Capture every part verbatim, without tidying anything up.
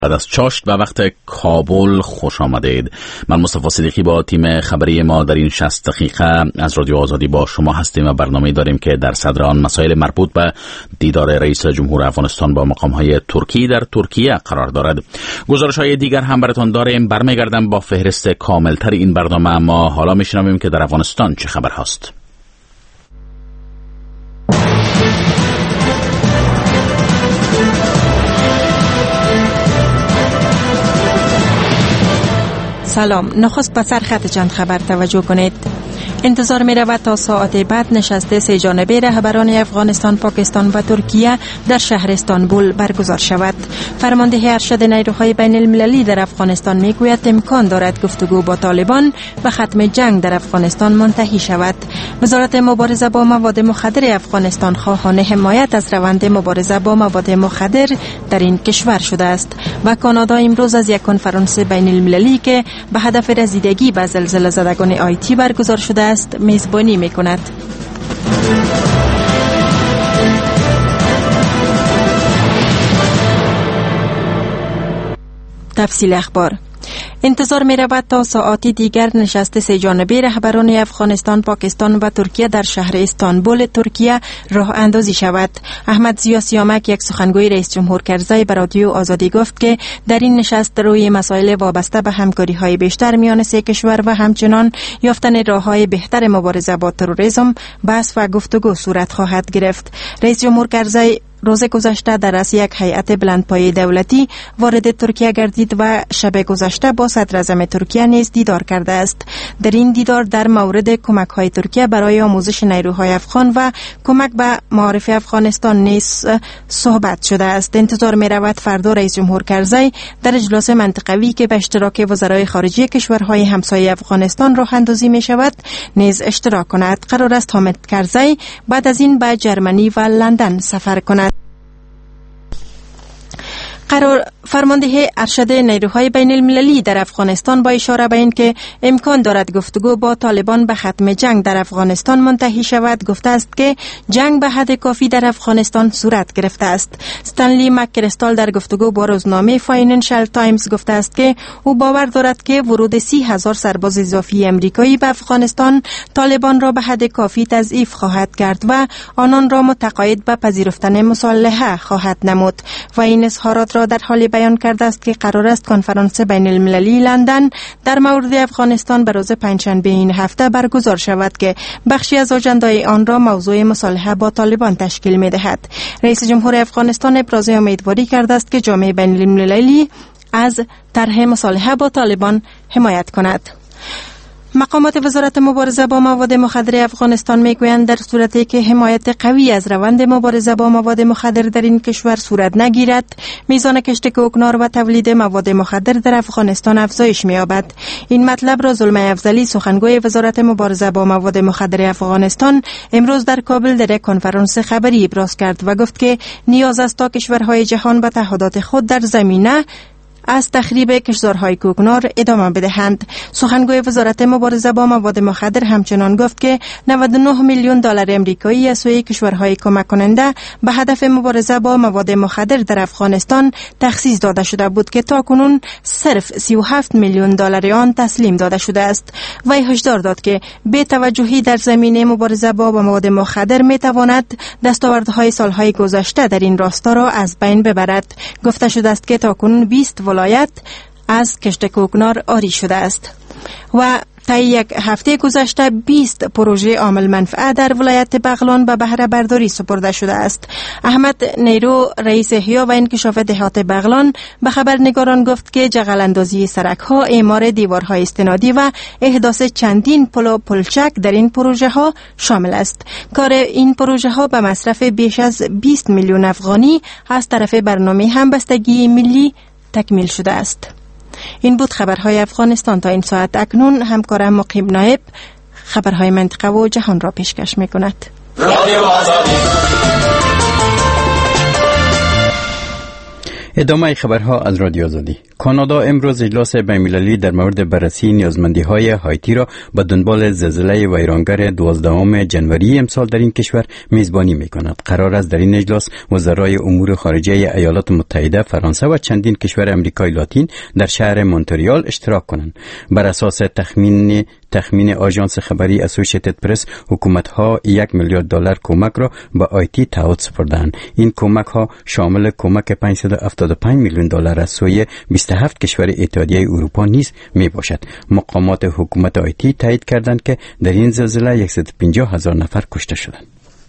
بعد از چاشت و وقت کابل خوش آمدید. من مصطفی صدیقی با تیم خبری ما در این شصت دقیقه از رادیو آزادی با شما هستیم و برنامه داریم که در صدر آن مسائل مربوط به دیدار رئیس جمهور افغانستان با مقام‌های ترکی در ترکیه قرار دارد. گزارش‌های دیگر هم براتون داریم. برمیگردم با فهرست کاملتر این برنامه، اما حالا میشنویم که در افغانستان چه خبر هست. سلام، نخست به سرخط چند خبر توجه کنید. انتظار می رود تا ساعت بعد نشست سه جانبه رهبران افغانستان، پاکستان و ترکیه در شهر استانبول برگزار شود. فرمانده ارشد نیروهای بین المللی در افغانستان می گوید امکان دارد گفتگو با طالبان و ختم جنگ در افغانستان منتهی شود. وزارت مبارزه با مواد مخدر افغانستان خواهان حمایت از روند مبارزه با مواد مخدر در این کشور شده است و کانادا امروز از یک کنفرانس بین المللی که به هدف رسیدگی به زلزله زدگان آیتی برگزار شده است میزبانی میکند. تفصیل اخبار. انتظار می رود تا ساعتی دیگر نشست سه جانبه رهبران افغانستان، پاکستان و ترکیه در شهر استانبول ترکیه راه اندازی شود. احمد ضیا سیامک، یک سخنگوی رئیس جمهور کرزی، به رادیو آزادی گفت که در این نشست روی مسائل وابسته به همکاری های بیشتر میان سه کشور و همچنان یافتن راه‌های بهتر مبارزه با تروریسم بحث و گفتگو صورت خواهد گرفت. رئیس جمهور کرزی روز گذشته در رأس یک هیئت بلندپایه دولتی وارد ترکیه گردید و شب گذشته با صدر اعظم ترکیه نیز دیدار کرده است. در این دیدار در مورد کمک‌های ترکیه برای آموزش نیروهای افغان و کمک به معارف افغانستان نیز صحبت شده است. انتظار می‌رود فردا رئیس جمهور کرزی در اجلاس منطقوی که به اشتراک وزرای خارجه کشورهای همسایه افغانستان راه اندازی می‌شود نیز اشتراک کند. قرار است حامد کرزی بعد از این به جرمنی و لندن سفر کند. قرار فرمانده ارشد نیروهای بین المللی در افغانستان با اشاره به این که امکان دارد گفتگو با طالبان به ختم جنگ در افغانستان منتهی شود گفته است که جنگ به حد کافی در افغانستان صورت گرفته است. استنلی مک‌کریستال در گفتگو با روزنامه فاینانشال تایمز گفته است که او باور دارد که ورود سی هزار سرباز اضافی امریکایی به افغانستان طالبان را به حد کافی تضعیف خواهد کرد و آنان را متقاعد به پذیرفتن مصالحه خواهد نمود و این اظهارات را در حالی بیان کرده است که قرار است کنفرانس بین المللی لندن در مورد افغانستان به روز پنجشنبه این هفته برگزار شود که بخشی از آژندای آن را موضوع مصالحه با طالبان تشکیل می دهد. رئیس جمهور افغانستان ابراز امیدواری کرده است که جامعه بین المللی از طرح مصالحه با طالبان حمایت کند. مقامات وزارت مبارزه با مواد مخدر افغانستان میگویند در صورتی که حمایت قوی از روند مبارزه با مواد مخدر در این کشور صورت نگیرد، میزان کشت کوکنار و تولید مواد مخدر در افغانستان افزایش می‌یابد. این مطلب را زلمه افضلی، سخنگوی وزارت مبارزه با مواد مخدر افغانستان، امروز در کابل در یک کنفرانس خبری ابراز کرد و گفت که نیاز است تا کشورهای جهان به تعهدات خود در زمینه از تخریب کشتزارهای کوکنار ادامه بدهند. سخنگوی وزارت مبارزه با مواد مخدر همچنان گفت که نود و نه میلیون دلار امریکایی از سوی کشورهای کمک کننده به هدف مبارزه با مواد مخدر در افغانستان تخصیص داده شده بود که تاکنون صرف سی و هفت میلیون دلار آن تسلیم داده شده است. وی هشدار داد که بی توجهی در زمینه مبارزه با مواد مخدر می تواند دستاوردهای سالهای گذشته در این راستا را از بین ببرد. گفته شده است که تاکنون بیست ولایت از کشت کوکنار عاری شده است و طی یک هفته گذشته بیست پروژه عامل منفعه در ولایت بغلان به بهره برداری سپرده شده است. احمد نیرو، رئیس احیا و انکشاف دهات بغلان، به خبرنگاران گفت که جغل اندازی سرک‌ها، اعمار دیوارهای استنادی و احداث چندین پل و پلچک در این پروژه ها شامل است. کار این پروژه ها به مصرف بیش از بیست میلیون افغانی از طرف برنامه همبستگی ملی تکمیل شده است. این بود خبرهای افغانستان تا این ساعت. اکنون همکارم مقیم نایب خبرهای منطقه و جهان را پیشکش می کند. ادامه خبرها از رادیو آزادی. کانادا امروز اجلاس بین‌المللی در مورد بررسی نیازمندی‌های هایتی را به دنبال زلزله ویرانگر دوازدهم جنوری امسال در این کشور میزبانی می‌کند. قرار است در این اجلاس وزرای امور خارجه ایالات متحده، فرانسه و چندین کشور امریکای لاتین در شهر مونتریال اشتراک کنند. بر اساس تخمین تخمین آژانس خبری اسوسییتد پرس، حکومت‌ها یک میلیارد دلار کمک را به آیتی تعهد سپردند. این کمک‌ها شامل کمک پانصد و هفتاد و پنج میلیون دلار از سوی بیست و هفت کشور اتحادیه اروپا نیز میباشد. مقامات حکومت آیتی تایید کردند که در این زلزله صد و پنجاه هزار نفر کشته شدند.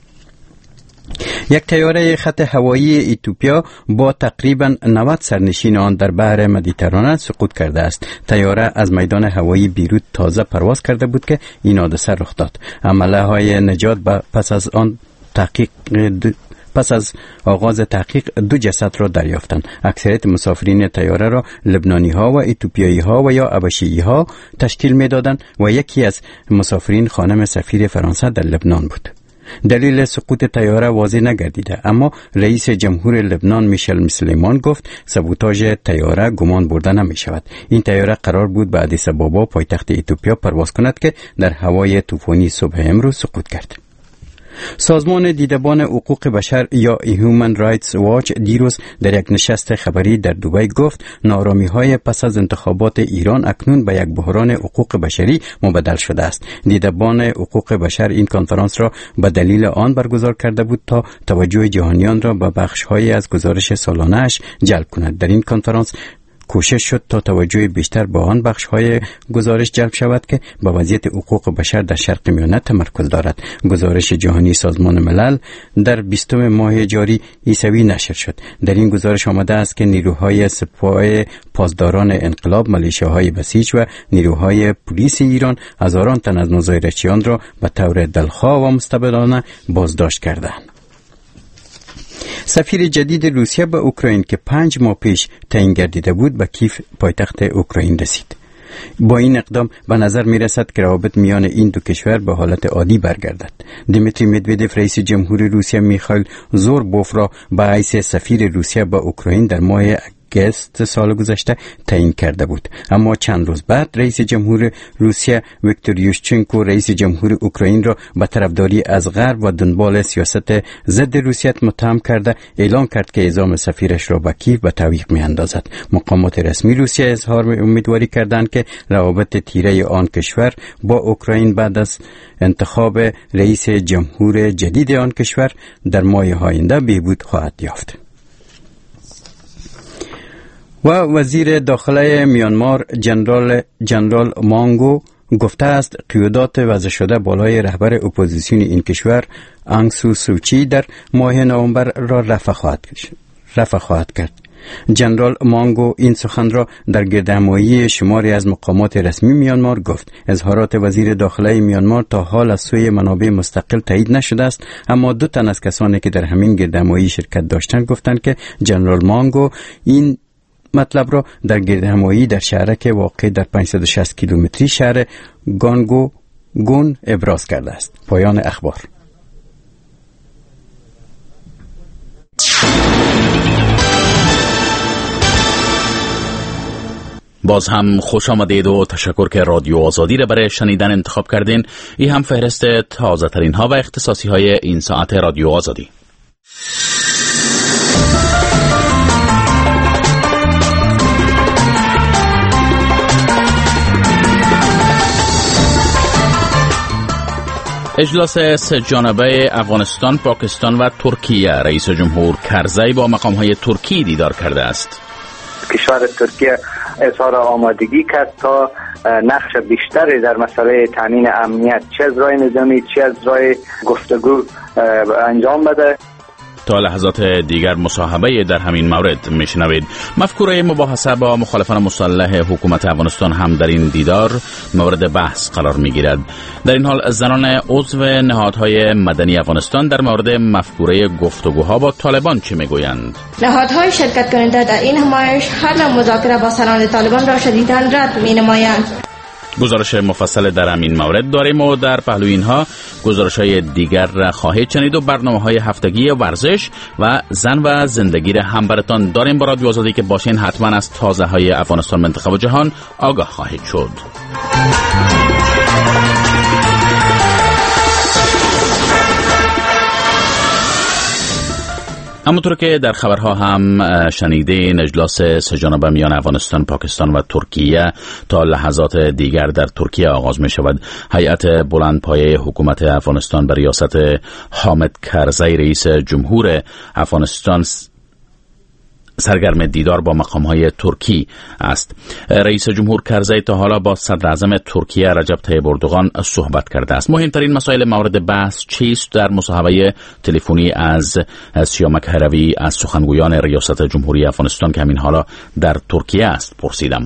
یک طیاره خط هوایی اتیوپیا با تقریباً نود سرنشین آن در بحر مدیترانه سقوط کرده است. طیاره از میدان هوایی بیروت تازه پرواز کرده بود که این حادثه رخ داد. عمله های نجات پس از آن تحقیق پس از آغاز تحقیق دو جسد را دریافتند. اکثریت مسافرین طیاره را لبنانی ها و اتیوپیایی ها و یا حبشی ها تشکیل می دادند و یکی از مسافرین خانم سفیر فرانسه در لبنان بود. دلیل سقوط طیاره واضح نگردیده، اما رئیس جمهور لبنان میشل سلیمان گفت سبوتاژ طیاره گمان برده نمی شود. این طیاره قرار بود به آدیس آبابا پایتخت اتیوپیا پرواز کند که در هوای طوفانی صبح امروز سقوط کرد. سازمان دیدبان حقوق بشر یا هیومن رایتس واچ دیروز در یک نشست خبری در دبی گفت نارامی‌های پس از انتخابات ایران اکنون به یک بحران حقوق بشری مبدل شده است. دیدبان حقوق بشر این کنفرانس را به دلیل آن برگزار کرده بود تا توجه جهانیان را به بخش‌هایی از گزارش سالانه‌اش جلب کند. در این کنفرانس کوشش شد تا توجه بیشتر به آن بخش‌های گزارش جلب شود که به وضعیت حقوق بشر در شرق میانه تمرکز دارد. گزارش جهانی سازمان ملل در بیستم ماه جاری عیسوی نشر شد. در این گزارش آمده است که نیروهای سپاه پاسداران انقلاب، ملیشه‌های بسیج و نیروهای پلیس ایران هزاران تن از مظاهرچیان را به طور دلخواه و مستبدانه بازداشت کردند. سفیر جدید روسیه به اوکراین که پنج ماه پیش تعیین گردیده بود به کیف پایتخت اوکراین رسید. با این اقدام به نظر می رسد که روابط میان این دو کشور به حالت عادی برگردد. دیمیتری مدودوف رئیس جمهور روسیه میخائیل زوربوف را به حیث سفیر روسیه به اوکراین در ماه اگست سال گذشته تعیین کرده بود، اما چند روز بعد رئیس جمهور روسیه ویکتور یوشچنکو رئیس جمهور اوکراین را به طرفداری از غرب و دنبال سیاست ضد روسیه متهم کرده اعلام کرد که اعزام سفیرش را به کیف به تعویق میاندازد. مقامات رسمی روسیه اظهار امیدواری کردند که روابط تیره آن کشور با اوکراین بعد از انتخاب رئیس جمهور جدید آن کشور در ماه آینده بهبود خواهد یافت. و وزیر داخله میانمار جنرال جنرال مانگو گفته است قیادات وضع شده بالای رهبر اپوزیسیون این کشور آنگ سو سوچی در ماه نوامبر را رفع خواهد رفع خواهد کرد. جنرال مانگو این سخن را در گردهمایی شماری از مقامات رسمی میانمار گفت. اظهارات وزیر داخله میانمار تا حال از سوی منابع مستقل تایید نشده است، اما دو تن از کسانی که در همین گردهمایی شرکت داشتند گفتند که جنرال مانگو این مطلب را در گردهمایی در شهرک واقع در پانصد و شصت کیلومتری شهر گانگو گون ابراز کرده است. پایان اخبار. باز هم خوش آمدید و تشکر که رادیو آزادی را برای شنیدن انتخاب کردین. این هم فهرست تازه ترین ها و اختصاصی های این ساعت رادیو آزادی. اجلاس سه جانبه افغانستان، پاکستان و ترکیه، رئیس جمهور کرزی با مقام‌های ترکی دیدار کرده است. کشور ترکیه اظهار آمادگی کرد تا نقش بیشتری در مسئله تامین امنیت چه از راه نظامی چه از راه گفتگو انجام بده. تا لحظات دیگر مصاحبه در همین مورد میشنوید. مفکوره مباحثه با مخالفان مسلح حکومت افغانستان هم در این دیدار مورد بحث قرار میگیرد. در این حال زنان عضو نهادهای مدنی افغانستان در مورد مفکوره گفتگوها با طالبان چه میگویند؟ نهادهای شرکت کننده در این همایش هر نوع مذاکره با سران طالبان را شدیداً رد مینمایند. گزارش مفصل در همین مورد داریم و در پهلوی اینها گزارش های دیگر خواهید شنید و برنامه های هفتگی ورزش و زن و زندگی را هم براتان داریم. با رادیو آزادی که باشین حتما از تازه های افغانستان، منطقه و جهان آگاه خواهید شد. همونطور که در خبرها هم شنیدین، اجلاس سه‌جانبه میان افغانستان، پاکستان و ترکیه تا لحظات دیگر در ترکیه آغاز می شود. هیئت بلندپایه حکومت افغانستان به ریاست حامد کرزی رئیس جمهور افغانستان سرگرم دیدار با مقام‌های ترکی است. رئیس جمهور کرزی تا حالا با صدر اعظم ترکیه رجب طیب اردوغان صحبت کرده است. مهمترین مسائل مورد بحث چیست؟ در مصاحبه تلفنی از سیامک هروی از سخنگویان ریاست جمهوری افغانستان که همین حالا در ترکیه است پرسیدم.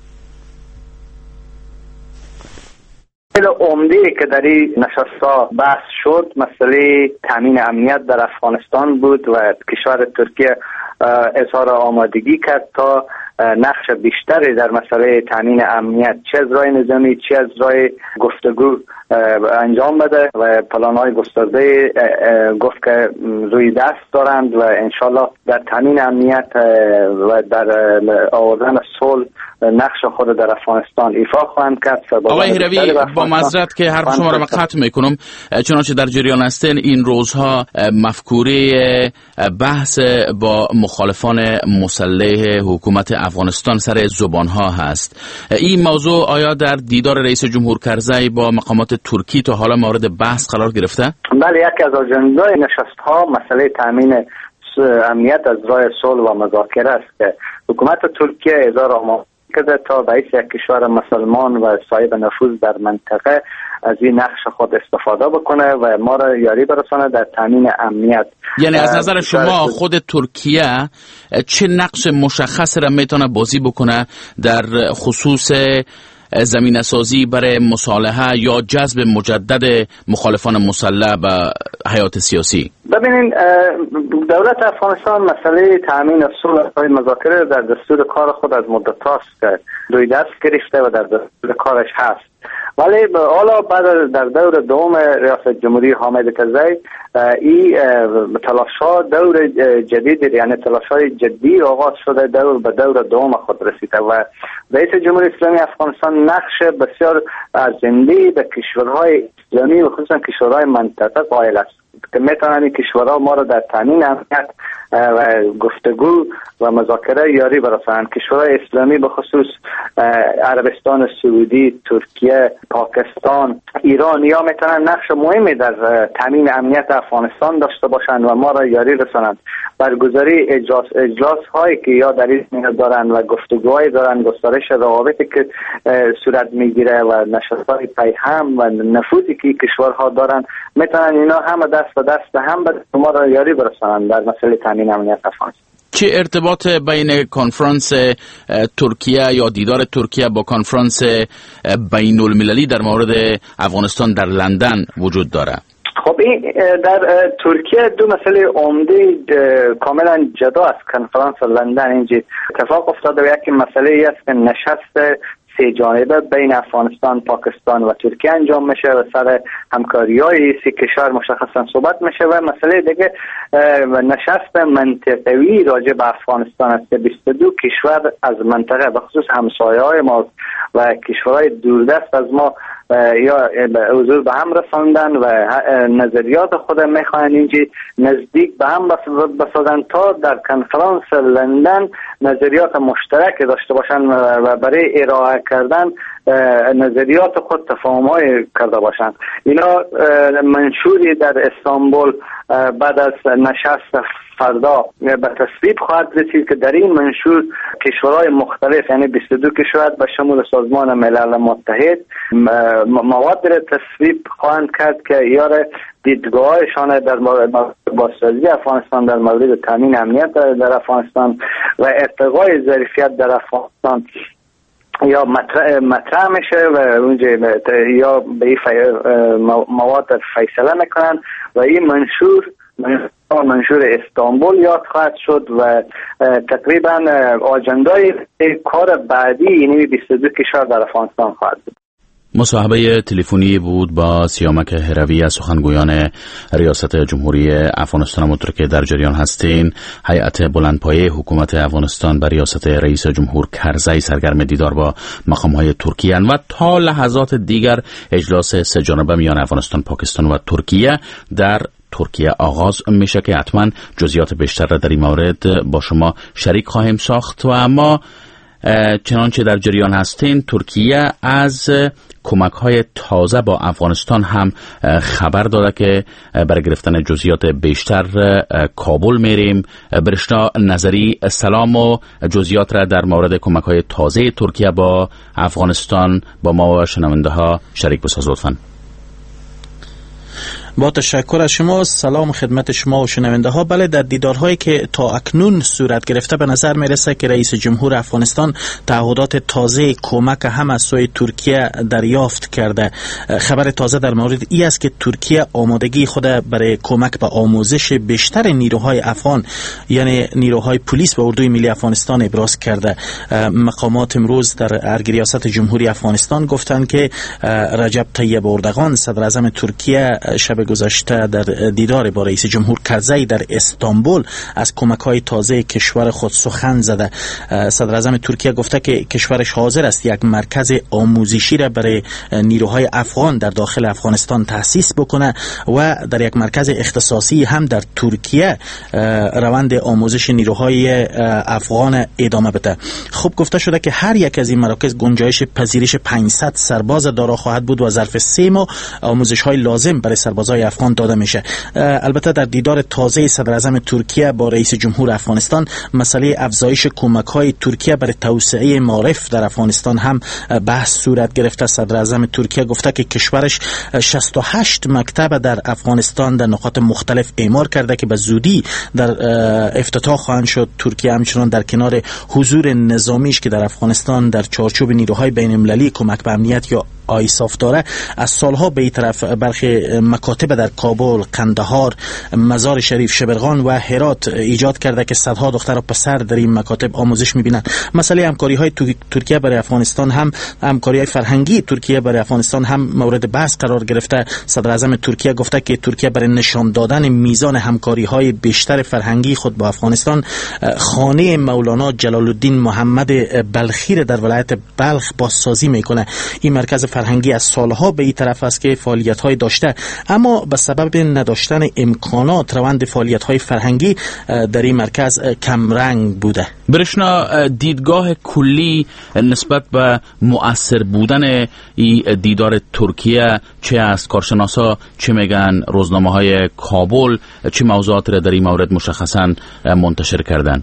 عمده که در این نشست‌ها بحث شد مسئله تامین امنیت در افغانستان بود و کشور ترکیه اظهار آمادگی کرد تا نقش بیشتری در مسئله تامین امنیت چه از راه نظامی چه از راه گفتگو انجام بده و پلان‌های گسترده گفت که روی دست دارند و انشالله در تامین امنیت و در آوردن صلح نقش خود در افغانستان ایفا خواهند کرد. آقای هروی، با معذرت که حرف شما را قطع میکنم، چنانچه در جریان هستین این روزها مفکوره بحث با مخالفان مسلح حکومت افغانستان سر زبانها هست. این موضوع آیا در دیدار رئیس جمهور کرزی با مقامات ترکی تا حالا مورد بحث قرار گرفته؟ بله، یکی از اجنده نشست‌ها مسئله تامین امنیت از راه صلح و مذاکره است که حکومت ترکیه اظهار آمادگی کرده تا رئیس یک کشور مسلمان و صاحب نفوذ در منطقه از این نقش خود استفاده بکنه و ما را یاری برسانه در تامین امنیت. یعنی از نظر شما خود ترکیه چه نقش مشخص را میتونه بازی بکنه در خصوص زمینه سازی برای مصالحه یا جذب مجدد مخالفان مسلح به حیات سیاسی؟ ببینید، دولت افغانستان مسئله تامین صلح و مذاکره در دستور کار خود از مدت هاست که روی دست گرفته و در دستور کارش هست. ولی حالا بعد در دور دوم ریاست جمهوری حامد کرزی این تلاش‌ها دور جدید، یعنی تلاش‌های جدی آغاز شده، دور به دور دوم خود رسیده و رئیس جمهوری اسلامی افغانستان نقش بسیار ارزنده به کشورهای اسلامی و خصوصا کشورهای منطقه قائل است که میتونن این کشورها ما را در تامین امنیت و گفتگو و مذاکره یاری برسانند. کشورهای اسلامی به خصوص عربستان سعودی، ترکیه، پاکستان، ایران یا میتونن نقش مهمی در تامین امنیت افغانستان داشته باشند و ما را یاری رسانند. برگزاری اجلاس اجلاس هایی که یا در این دارند و گفتگوهای دارند، گسترش روابطی که صورت میگیره و نشست‌های پیهم و نفوذی که کشورها دارند میتونن اینا همه دست به دست هم به ما را یاری برسانند در مسئله تامین امنیت افغانستان. چه ارتباط بین کنفرانس ترکیه یا دیدار ترکیه با کنفرانس بین المللی در مورد افغانستان در لندن وجود داره؟ خب این در ترکیه دو مسئله عمده کاملا جدا از کنفرانس لندن اینجا اتفاق افتاده و یکی مسئله ای است که نشست سه جانبه بین افغانستان، پاکستان و ترکیه انجام میشه و سر همکاری‌های سه کشور مشخصا صحبت میشه و مسئله دیگه نشست منطقوی راجع به افغانستان است که بیست و دو کشور از منطقه به خصوص همسایه‌های ما و کشورهای دوردست از ما یا حضور به هم رساندن و نظریات خود میخواهند اینجا نزدیک به هم بسازن تا در کنفرانس لندن نظریات مشترک داشته باشن و برای ارائه کردن نظریات خود تفاهم‌های کرده باشند. اینا منشوری در استانبول بعد از نشست فردا به تصویب خواهد رسید که در این منشور کشورهای مختلف یعنی بیست و دو کشور به شمول سازمان ملل متحد مواد را تصویب خواهند کرد که یار دیدگاهشان در مورد بازسازی افغانستان در مورد تامین امنیت در افغانستان و ارتقای ظرفیت در افغانستان یا مطرح, مطرح میشه و اونجا یا به این مواد فیصله میکنن و این منشور منشور استانبول یاد خواهد شد و تقریبا آجندای کار بعدی یعنی بیست و دو کشور در افغانستان خواهد بود. مصاحبه تلفنی بود با سیامک هروی از سخنگویان ریاست جمهوری افغانستان. همونطور که در جریان هستین، هیئت بلندپایه حکومت افغانستان به ریاست رئیس جمهور کرزی سرگرم دیدار با مقام‌های ترکیه و تا لحظات دیگر اجلاس سه جانبه میان افغانستان، پاکستان و ترکیه در ترکیه آغاز میشه که حتما جزئیات بیشتر را در این مورد با شما شریک خواهیم ساخت. و اما چنانچه در جریان هستین، ترکیه از کمک‌های تازه با افغانستان هم خبر داده که برای گرفتن جزئیات بیشتر کابل میریم. برشنا نظری، سلام و جزئیات را در مورد کمک‌های تازه ترکیه با افغانستان با ما و شنونده ها شریک بساز لطفاً. با تشکر از شما. سلام خدمت شما و شنونده ها. بله، در دیدارهایی که تا اکنون صورت گرفته به نظر میرسه که رئیس جمهور افغانستان تعهدات تازه کمک هم از سوی ترکیه دریافت کرده. خبر تازه در مورد ای است که ترکیه آمادگی خود برای کمک به آموزش بیشتر نیروهای افغان، یعنی نیروهای پلیس و اردوی ملی افغانستان ابراز کرده. مقامات امروز در ریاست جمهوری افغانستان گفتند که رجب طیب اردوغان صدر اعظم ترکیه شب گذشته در دیدار با رئیس جمهور کرزی در استانبول از کمک‌های تازه کشور خود سخن زده. صدر اعظم ترکیه گفته که کشورش حاضر است یک مرکز آموزشی را برای نیروهای افغان در داخل افغانستان تأسیس بکنه و در یک مرکز اختصاصی هم در ترکیه روند آموزش نیروهای افغان ادامه بده. خوب گفته شده که هر یک از این مراکز گنجایش پذیرش پانصد سرباز دارا خواهد بود و ظرف سه ماه آموزش‌های لازم برای سربازای افغان داده میشه. البته در دیدار تازه صدر اعظم ترکیه با رئیس جمهور افغانستان مسئله افزایش کمک‌های ترکیه برای توسعه معارف در افغانستان هم بحث صورت گرفته. صدر اعظم ترکیه گفته که کشورش شصت و هشت مکتب در افغانستان در نقاط مختلف اعمار کرده که به زودی در افتتاح خواهند شد. ترکیه همچنان در کنار حضور نظامیش که در افغانستان در چارچوب نیروهای بین‌المللی کمک به امنیت یا آیساف داره، از سالها به این طرف برخی مکاتب در کابل، قندهار، مزار شریف، شبرغان و هرات ایجاد کرده که صدها دختر و پسر در این مکاتب آموزش میبینند. مسئله همکاری های ترکیه برای افغانستان هم همکاری های فرهنگی ترکیه برای افغانستان هم مورد بحث قرار گرفته. صدر اعظم ترکیه گفته که ترکیه برای نشان دادن میزان همکاری های بیشتر فرهنگی خود با افغانستان خانه مولانا جلال الدین محمد بلخی در ولایت بلخ بازسازی میکنه. این مرکز فرهنگی از سالها به این طرف است که فعالیت‌های داشته، اما به سبب نداشتن امکانات روند فعالیت‌های فرهنگی در این مرکز کم رنگ بوده. برشنا، دیدگاه کلی نسبت به مؤثر بودن این دیدار ترکیه چه است؟ کارشناسا چه میگن؟ روزنامه‌های کابل چه موضوعات را در این مورد مشخصاً منتشر کردن؟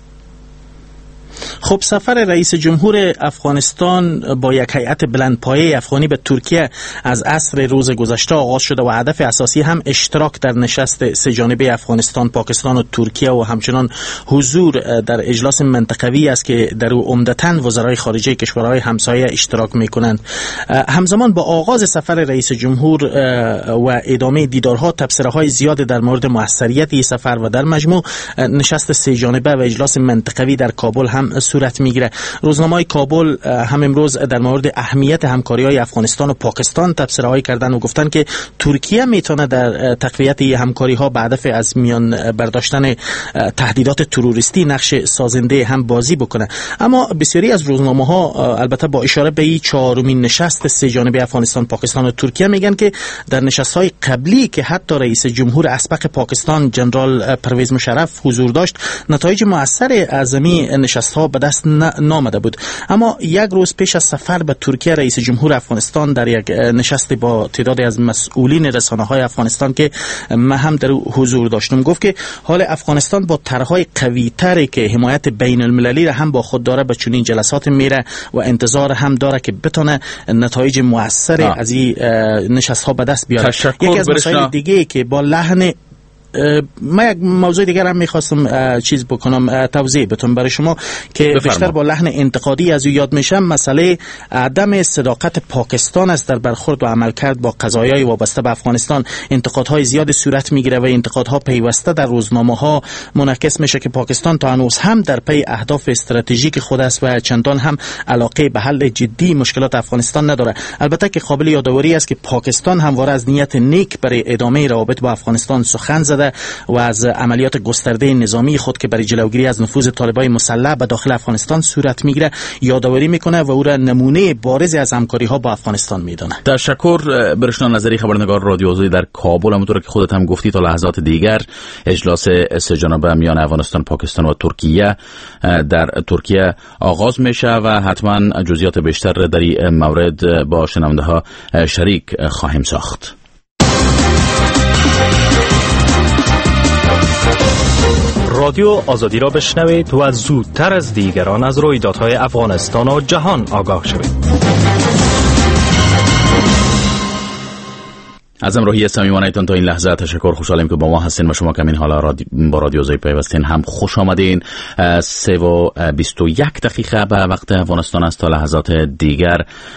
خب، سفر رئیس جمهور افغانستان با یک هیئت بلندپایه افغانی به ترکیه از عصر روز گذشته آغاز شده و هدف اساسی هم اشتراک در نشست سه جانبه افغانستان، پاکستان و ترکیه و همچنان حضور در اجلاس منطقوی است که در او عمدتاً وزرای خارجه کشورهای همسایه اشتراک می‌کنند. همزمان با آغاز سفر رئیس جمهور و ادامه دیدارها، تبصره‌های زیاد در مورد موثریت این سفر و در مجموع نشست سه جانبه و اجلاس منطقوی در کابل هم صورت میگیره. روزنامه‌های کابل هم امروز در مورد اهمیت همکاری‌های افغانستان و پاکستان تبصره‌ای کردن و گفتن که ترکیه میتونه در تقویت همکاری‌ها به هدف از میان برداشتن تهدیدات تروریستی نقش سازنده هم بازی بکنه. اما بسیاری از روزنامه‌ها البته با اشاره به این چهارمین نشست سه جانبه افغانستان، پاکستان و ترکیه میگن که در نشست‌های قبلی که حتی رئیس جمهور اسبق پاکستان جنرال پرویز مشرف حضور داشت، نتایج مؤثر از این نشست‌ها به دست نامده بود. اما یک روز پیش از سفر به ترکیه، رئیس جمهور افغانستان در یک نشست با تعدادی از مسئولین رسانه‌های افغانستان که من هم در حضور داشتم گفت که حال افغانستان با طرح‌های قوی‌تری که حمایت بین‌المللی را هم با خود داره به چنین جلسات میره و انتظار هم داره که بتونه نتایج مؤثر از این نشست‌ها به دست بیاره. یکی از مسائل دیگه که با لحن من یک موضوع دیگر هم میخواستم چیز بکنم، توضیح بتونم برای شما که بفرما. بیشتر با لحن انتقادی از او یاد میشم. مسئله عدم صداقت پاکستان است در برخورد و عملکرد با قضایای وابسته به افغانستان. انتقادهای زیاد صورت میگیره و انتقادها پیوسته در روزنامه‌ها منعکس میشه که پاکستان تا هنوز هم در پی اهداف استراتژیک خود است و چندان هم علاقه به حل جدی مشکلات افغانستان نداره. البته که قابل یادآوری است که پاکستان همواره از نیت نیک برای ادامه روابط با افغانستان سخن زده و از عملیات گسترده نظامی خود که برای جلوگیری از نفوذ طالبان مسلح به داخل افغانستان صورت میگیره یادآوری میکنه و او را نمونه بارزی از همکاری ها با افغانستان میدونه. تشکر. برشنا نظری، خبرنگار رادیو آزادی در کابل. همونطور که خودت هم گفتی تا لحظات دیگر اجلاس سه جانبه میان افغانستان، پاکستان و ترکیه در ترکیه آغاز میشه و حتما جزئیات بیشتر در این مورد با شنونده ها شریک خواهیم ساخت. رادیو آزادی را بشنوید و زودتر از دیگران از رویدادهای افغانستان و جهان آگاه شوید. از همراهی صمیمانه‌تان تا این لحظه تشکر. خوشحالیم که با ما هستین و شما که این حالا رادی... با رادیو آزادی پیوستین هم خوش آمدین. سه و بیست و یک دقیقه به وقت افغانستان است. تا لحظات دیگر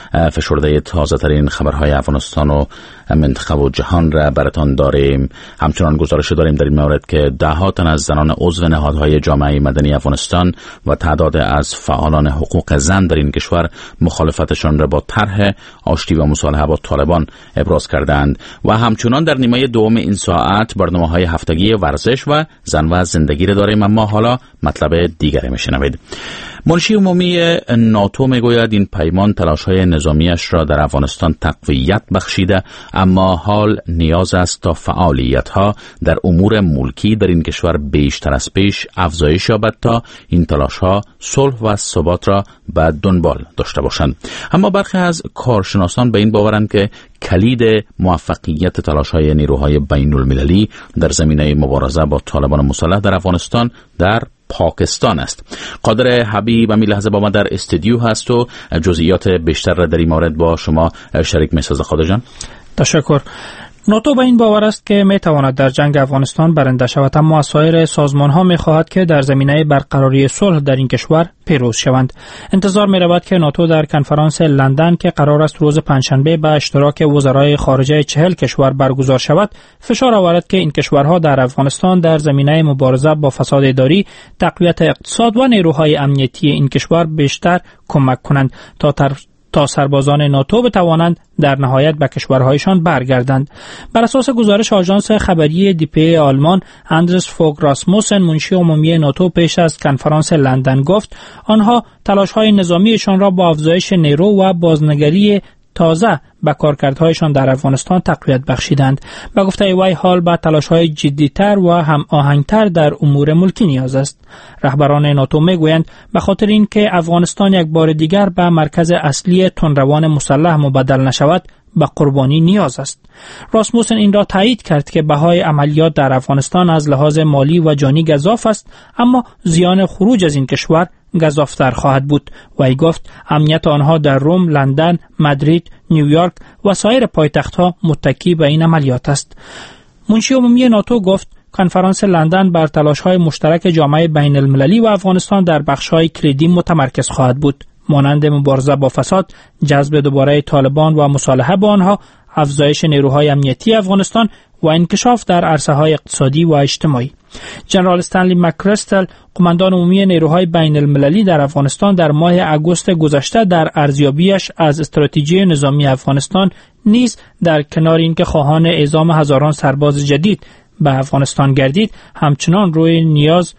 فشرده تازه ترین خبرهای افغانستان و منطقه و جهان را براتان داریم. همچنان گزارش داریم در این مورد که ده ها تن از زنان عضو نهادهای جامعه مدنی افغانستان و تعداد از فعالان حقوق زن در این کشور مخالفتشان را با طرح آشتی و مصالحه با طالبان ابراز کردند. و همچنان در نیمه دوم این ساعت برنامه‌های هفتگی ورزش و زن و زندگی را داریم، اما حالا مطلب دیگری میشنوید. منشی عمومی ناتو میگوید این پیمان تلاش‌های نظامیش را در افغانستان تقویت بخشیده، اما حال نیاز است تا فعالیت‌ها در امور ملکی در این کشور بیشتر از پیش افزایش یابد تا این تلاش‌ها صلح و ثبات را به دنبال داشته باشند. اما برخی از کارشناسان به این باورند که کلید موفقیت تلاش‌های نیروهای بین المللی در زمینه مبارزه با طالبان مسلح در افغانستان در پاکستان است. قادر حبیب همین لحظه با ما در استودیو هست و جزئیات بیشتر را در این مورد با شما شریک می‌سازه. قادر جان تشکر. ناتو به این باور است که می تواند در جنگ افغانستان برنده شود، اما از سایر سازمان ها می خواهد که در زمینه برقراری صلح در این کشور پیروز شوند. انتظار می رود که ناتو در کنفرانس لندن که قرار است روز پنجشنبه به اشتراک وزرای خارجه چهل کشور برگزار شود، فشار آورد که این کشورها در افغانستان در زمینه مبارزه با فساد اداری، تقویت اقتصاد و نیروهای امنیتی این کشور بیشتر کمک کنند تا تر تا سربازان ناتو بتوانند در نهایت به کشورهایشان برگردند. بر اساس گزارش آژانس خبری دی پی آلمان، اندرس فوگ راسموسن، منشی عمومی ناتو، پیش از کنفرانس لندن گفت آنها تلاش‌های نظامیشان را با افزایش نیرو و بازنگری تازه به کارکردهایشان در افغانستان تقویت بخشیدند. به گفته وی حال به تلاش‌های جدی‌تر و هم آهنگتر در امور ملکی نیاز است. رهبران ناتو میگویند به خاطر اینکه افغانستان یک بار دیگر به مرکز اصلی تندروان مسلح مبدل نشود، به قربانی نیاز است. راسموسن این را تایید کرد که بهای عملیات در افغانستان از لحاظ مالی و جانی گزاف است، اما زیان خروج از این کشور گزافتر خواهد بود. و ای گفت امنیت آنها در روم، لندن، مادرید، نیویورک و سایر پایتخت‌ها متکی به این عملیات است. منشی عمومی ناتو گفت کنفرانس لندن بر تلاش‌های مشترک جامعه بین المللی و افغانستان در بخش‌های کلیدی متمرکز خواهد بود، مانند مبارزه با فساد، جذب دوباره طالبان و مصالحه با آنها، افزایش نیروهای امنیتی افغانستان و انکشاف در عرصه‌های اقتصادی و اجتماعی. جنرال استنلی مکرستل، قماندان عمومی نیروهای بین المللی در افغانستان، در ماه اگوست گذشته در ارزیابیش از استراتژی نظامی افغانستان نیز در کنار اینکه خواهان اعزام هزاران سرباز جدید به افغانستان گردید، همچنان روی نیاز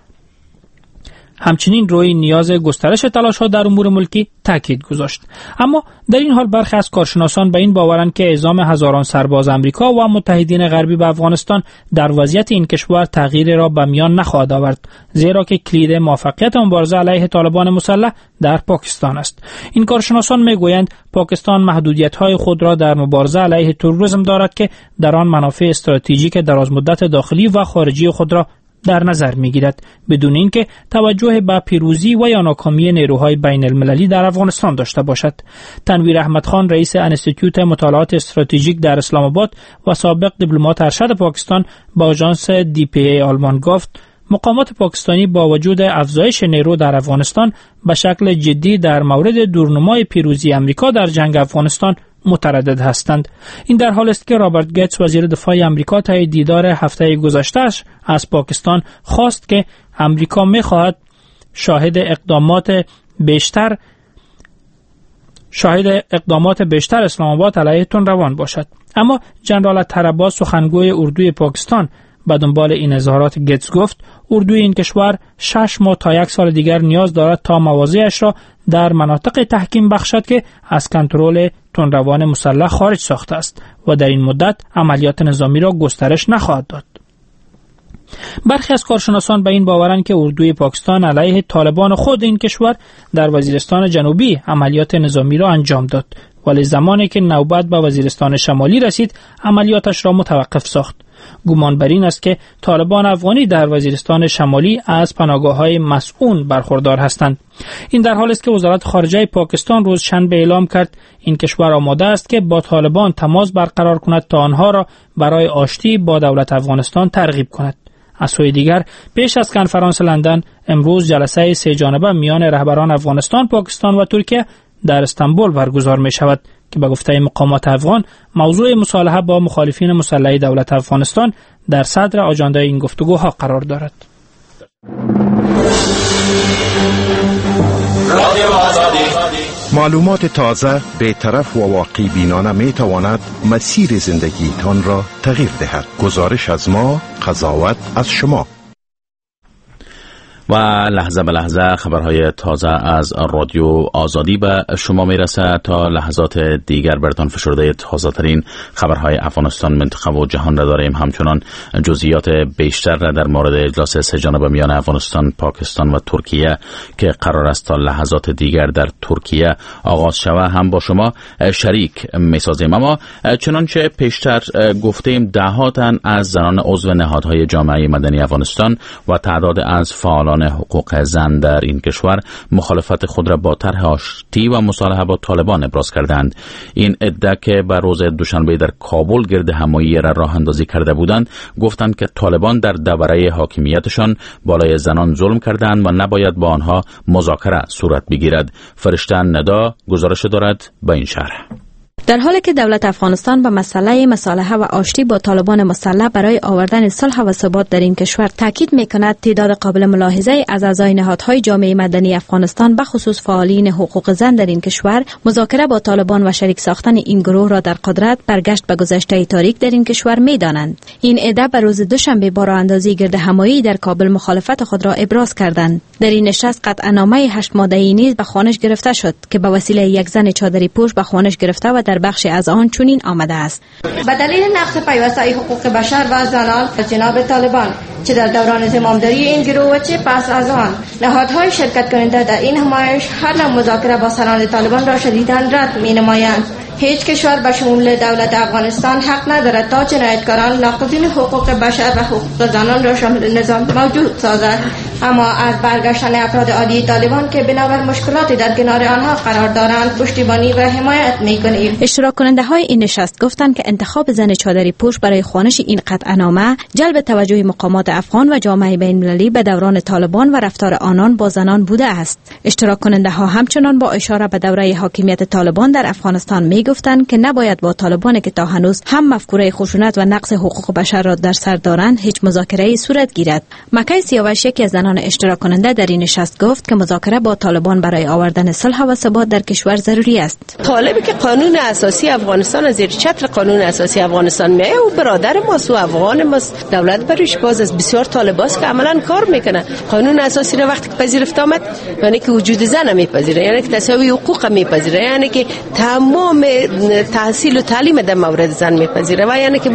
همچنین روی نیاز گسترش تلاش‌ها در امور ملکی تاکید گذاشت. اما در این حال برخی از کارشناسان به این باورند که اعزام هزاران سرباز آمریکا و متحدین غربی به افغانستان در وضعیت این کشور تغییری را به میان نخواهد آورد، زیرا که کلید موفقیت مبارزه علیه طالبان مسلح در پاکستان است. این کارشناسان میگویند پاکستان محدودیت‌های خود را در مبارزه علیه تروریسم دارد که در آن منافع استراتژیک درازمدت داخلی و خارجی خود را در نظر می‌گیرد بدون اینکه توجه به پیروزی و یا ناکامی نیروهای بین المللی در افغانستان داشته باشد. تنویر احمد خان رئیس انستیتوت مطالعات استراتژیک در اسلام آباد و سابق دیپلمات ارشد پاکستان با آژانس دی پی ای آلمان گفت مقامات پاکستانی با وجود افزایش نیرو در افغانستان به شکل جدی در مورد دورنمای پیروزی امریکا در جنگ افغانستان متردد هستند. این در حالی است که رابرت گیتس وزیر دفاع امریکا طی دیدار هفته گذشته‌اش از پاکستان خواست که امریکا می‌خواهد شاهد اقدامات بیشتر شاهد اقدامات بیشتر اسلام آباد علیه تندروان باشد. اما جنرال طرباس سخنگوی اردوی پاکستان به دنبال این اظهارات گیتس گفت اردوی این کشور شش ماه تا یک سال دیگر نیاز دارد تا مواضعش را در مناطق تحکیم بخشد که از کنترل تندروان مسلح خارج ساخته است و در این مدت عملیات نظامی را گسترش نخواهد داد. برخی از کارشناسان به این باورند که اردوی پاکستان علیه طالبان خود این کشور در وزیرستان جنوبی عملیات نظامی را انجام داد، ولی زمانی که نوبت به وزیرستان شمالی رسید عملیاتش را متوقف ساخت. گمان بر این است که طالبان افغانی در وزیرستان شمالی از پناهگاه‌های مسئون برخوردار هستند. این در حالی است که وزارت خارجه پاکستان روز شنبه اعلام کرد این کشور آماده است که با طالبان تماس برقرار کند تا آنها را برای آشتی با دولت افغانستان ترغیب کند. از سوی دیگر پیش از کنفرانس لندن امروز جلسه سه جانبه میان رهبران افغانستان، پاکستان و ترکیه در استانبول برگزار می شود که به گفته مقامات افغان موضوع مصالحه با مخالفین مسلح دولت افغانستان در صدر آجنده این گفتگوها قرار دارد. معلومات تازه، بی‌طرف و واقع بینانه می تواند مسیر زندگیتان را تغییر دهد. گزارش از ما، قضاوت از شما. و لحظه به لحظه خبرهای تازه از رادیو آزادی به شما میرسه. تا لحظات دیگر براتون فشرده تازه ترین خبرهای افغانستان، منطقه و جهان را داریم. همچنان جزئیات بیشتر را در مورد اجلاس سه جانبه میان افغانستان، پاکستان و ترکیه که قرار است تا لحظات دیگر در ترکیه آغاز شود هم با شما شریک میسازیم. اما چنانچه پیشتر گفتیم ده‌ها تن از زنان عضو نهادهای جامعه مدنی افغانستان و تعداد از فعالان حقوق زن در این کشور مخالفت خود را با طرح آشتی و مصالحه با طالبان ابراز کردند. این عده که به روز دوشنبه در کابل گرد همایی را راه اندازی کرده بودند گفتند که طالبان در دوره حاکمیتشان بالای زنان ظلم کردند و نباید با آنها مذاکره صورت بگیرد. فرشته ندا گزارش دارد با این شرح. در حالی که دولت افغانستان به مسئله مصالحه و آشتی با طالبان مسلح برای آوردن صلح و ثبات در این کشور تاکید می‌کند، تعداد قابل ملاحظه از اعضای نهادهای جامعه مدنی افغانستان به خصوص فعالین حقوق زن در این کشور مذاکره با طالبان و شریک ساختن این گروه را در قدرت برگشت به گذشته تاریک در این کشور می‌دانند. این عده به روز دوشنبه با راه‌اندازی گرد همایی در کابل مخالفت خود را ابراز کردند. در این نشست قطعنامه هشت ماده‌ای نیز به خوانش گرفته شد که به وسیله یک زن چادری پوش به خوانش گرفته و در بخشی از آن چنین آمده است: به دلیل نقض پیوسته حقوق بشر و زنان از جناب طالبان چه در دوران زمامداری این گروه و چه پس از آن، نهادهای شرکت کننده در این همایش هر نوع مذاکره با سران طالبان را شدیداً رد می‌نمایند. هیچ کشور به شمول دولت افغانستان حق ندارد تا جنایتکاران ناقضین حقوق بشر و حقوق زنان را شامل نظام موجود سازد. اما از برگشتن افراد عادی طالبان که بنابر مشکلاتی در کنار آنها قرار دارند پشتیبانی و حمایت می‌کنیم. اشتراک کننده های این نشست گفتند که انتخاب زن چادری پوش برای خوانش این قطعنامه جلب توجه مقامات افغان و جامعه بین‌المللی به دوران طالبان و رفتار آنان با زنان بوده است. اشتراک کننده ها همچنان با اشاره به دوره حاکمیت طالبان در افغانستان می گفتند که نباید با طالبان که تا هنوز هم مفکوره خشونت و نقض حقوق بشر را در سر دارند هیچ مذاکره‌ای صورت گیرد. مکای سیاوش یکی از زنان اشتراک کننده در این نشست گفت که مذاکره با طالبان برای آوردن صلح و ثبات در کشور ضروری است. طالبی که قانون اساسی افغانستان از زیر چتر قانون اساسی افغانستان میه و برادر ماست و افغان ماست، دولت برش باز از بسیار طالباست که عملاً کار میکنه. قانون اساسی را وقتی که پذیرفت آمد یعنی که وجود زن میپذیره، یعنی که تساوی حقوق میپذیره، یعنی که تمام تحصیل و تعلیم در مورد زن میپذیره و یعنی که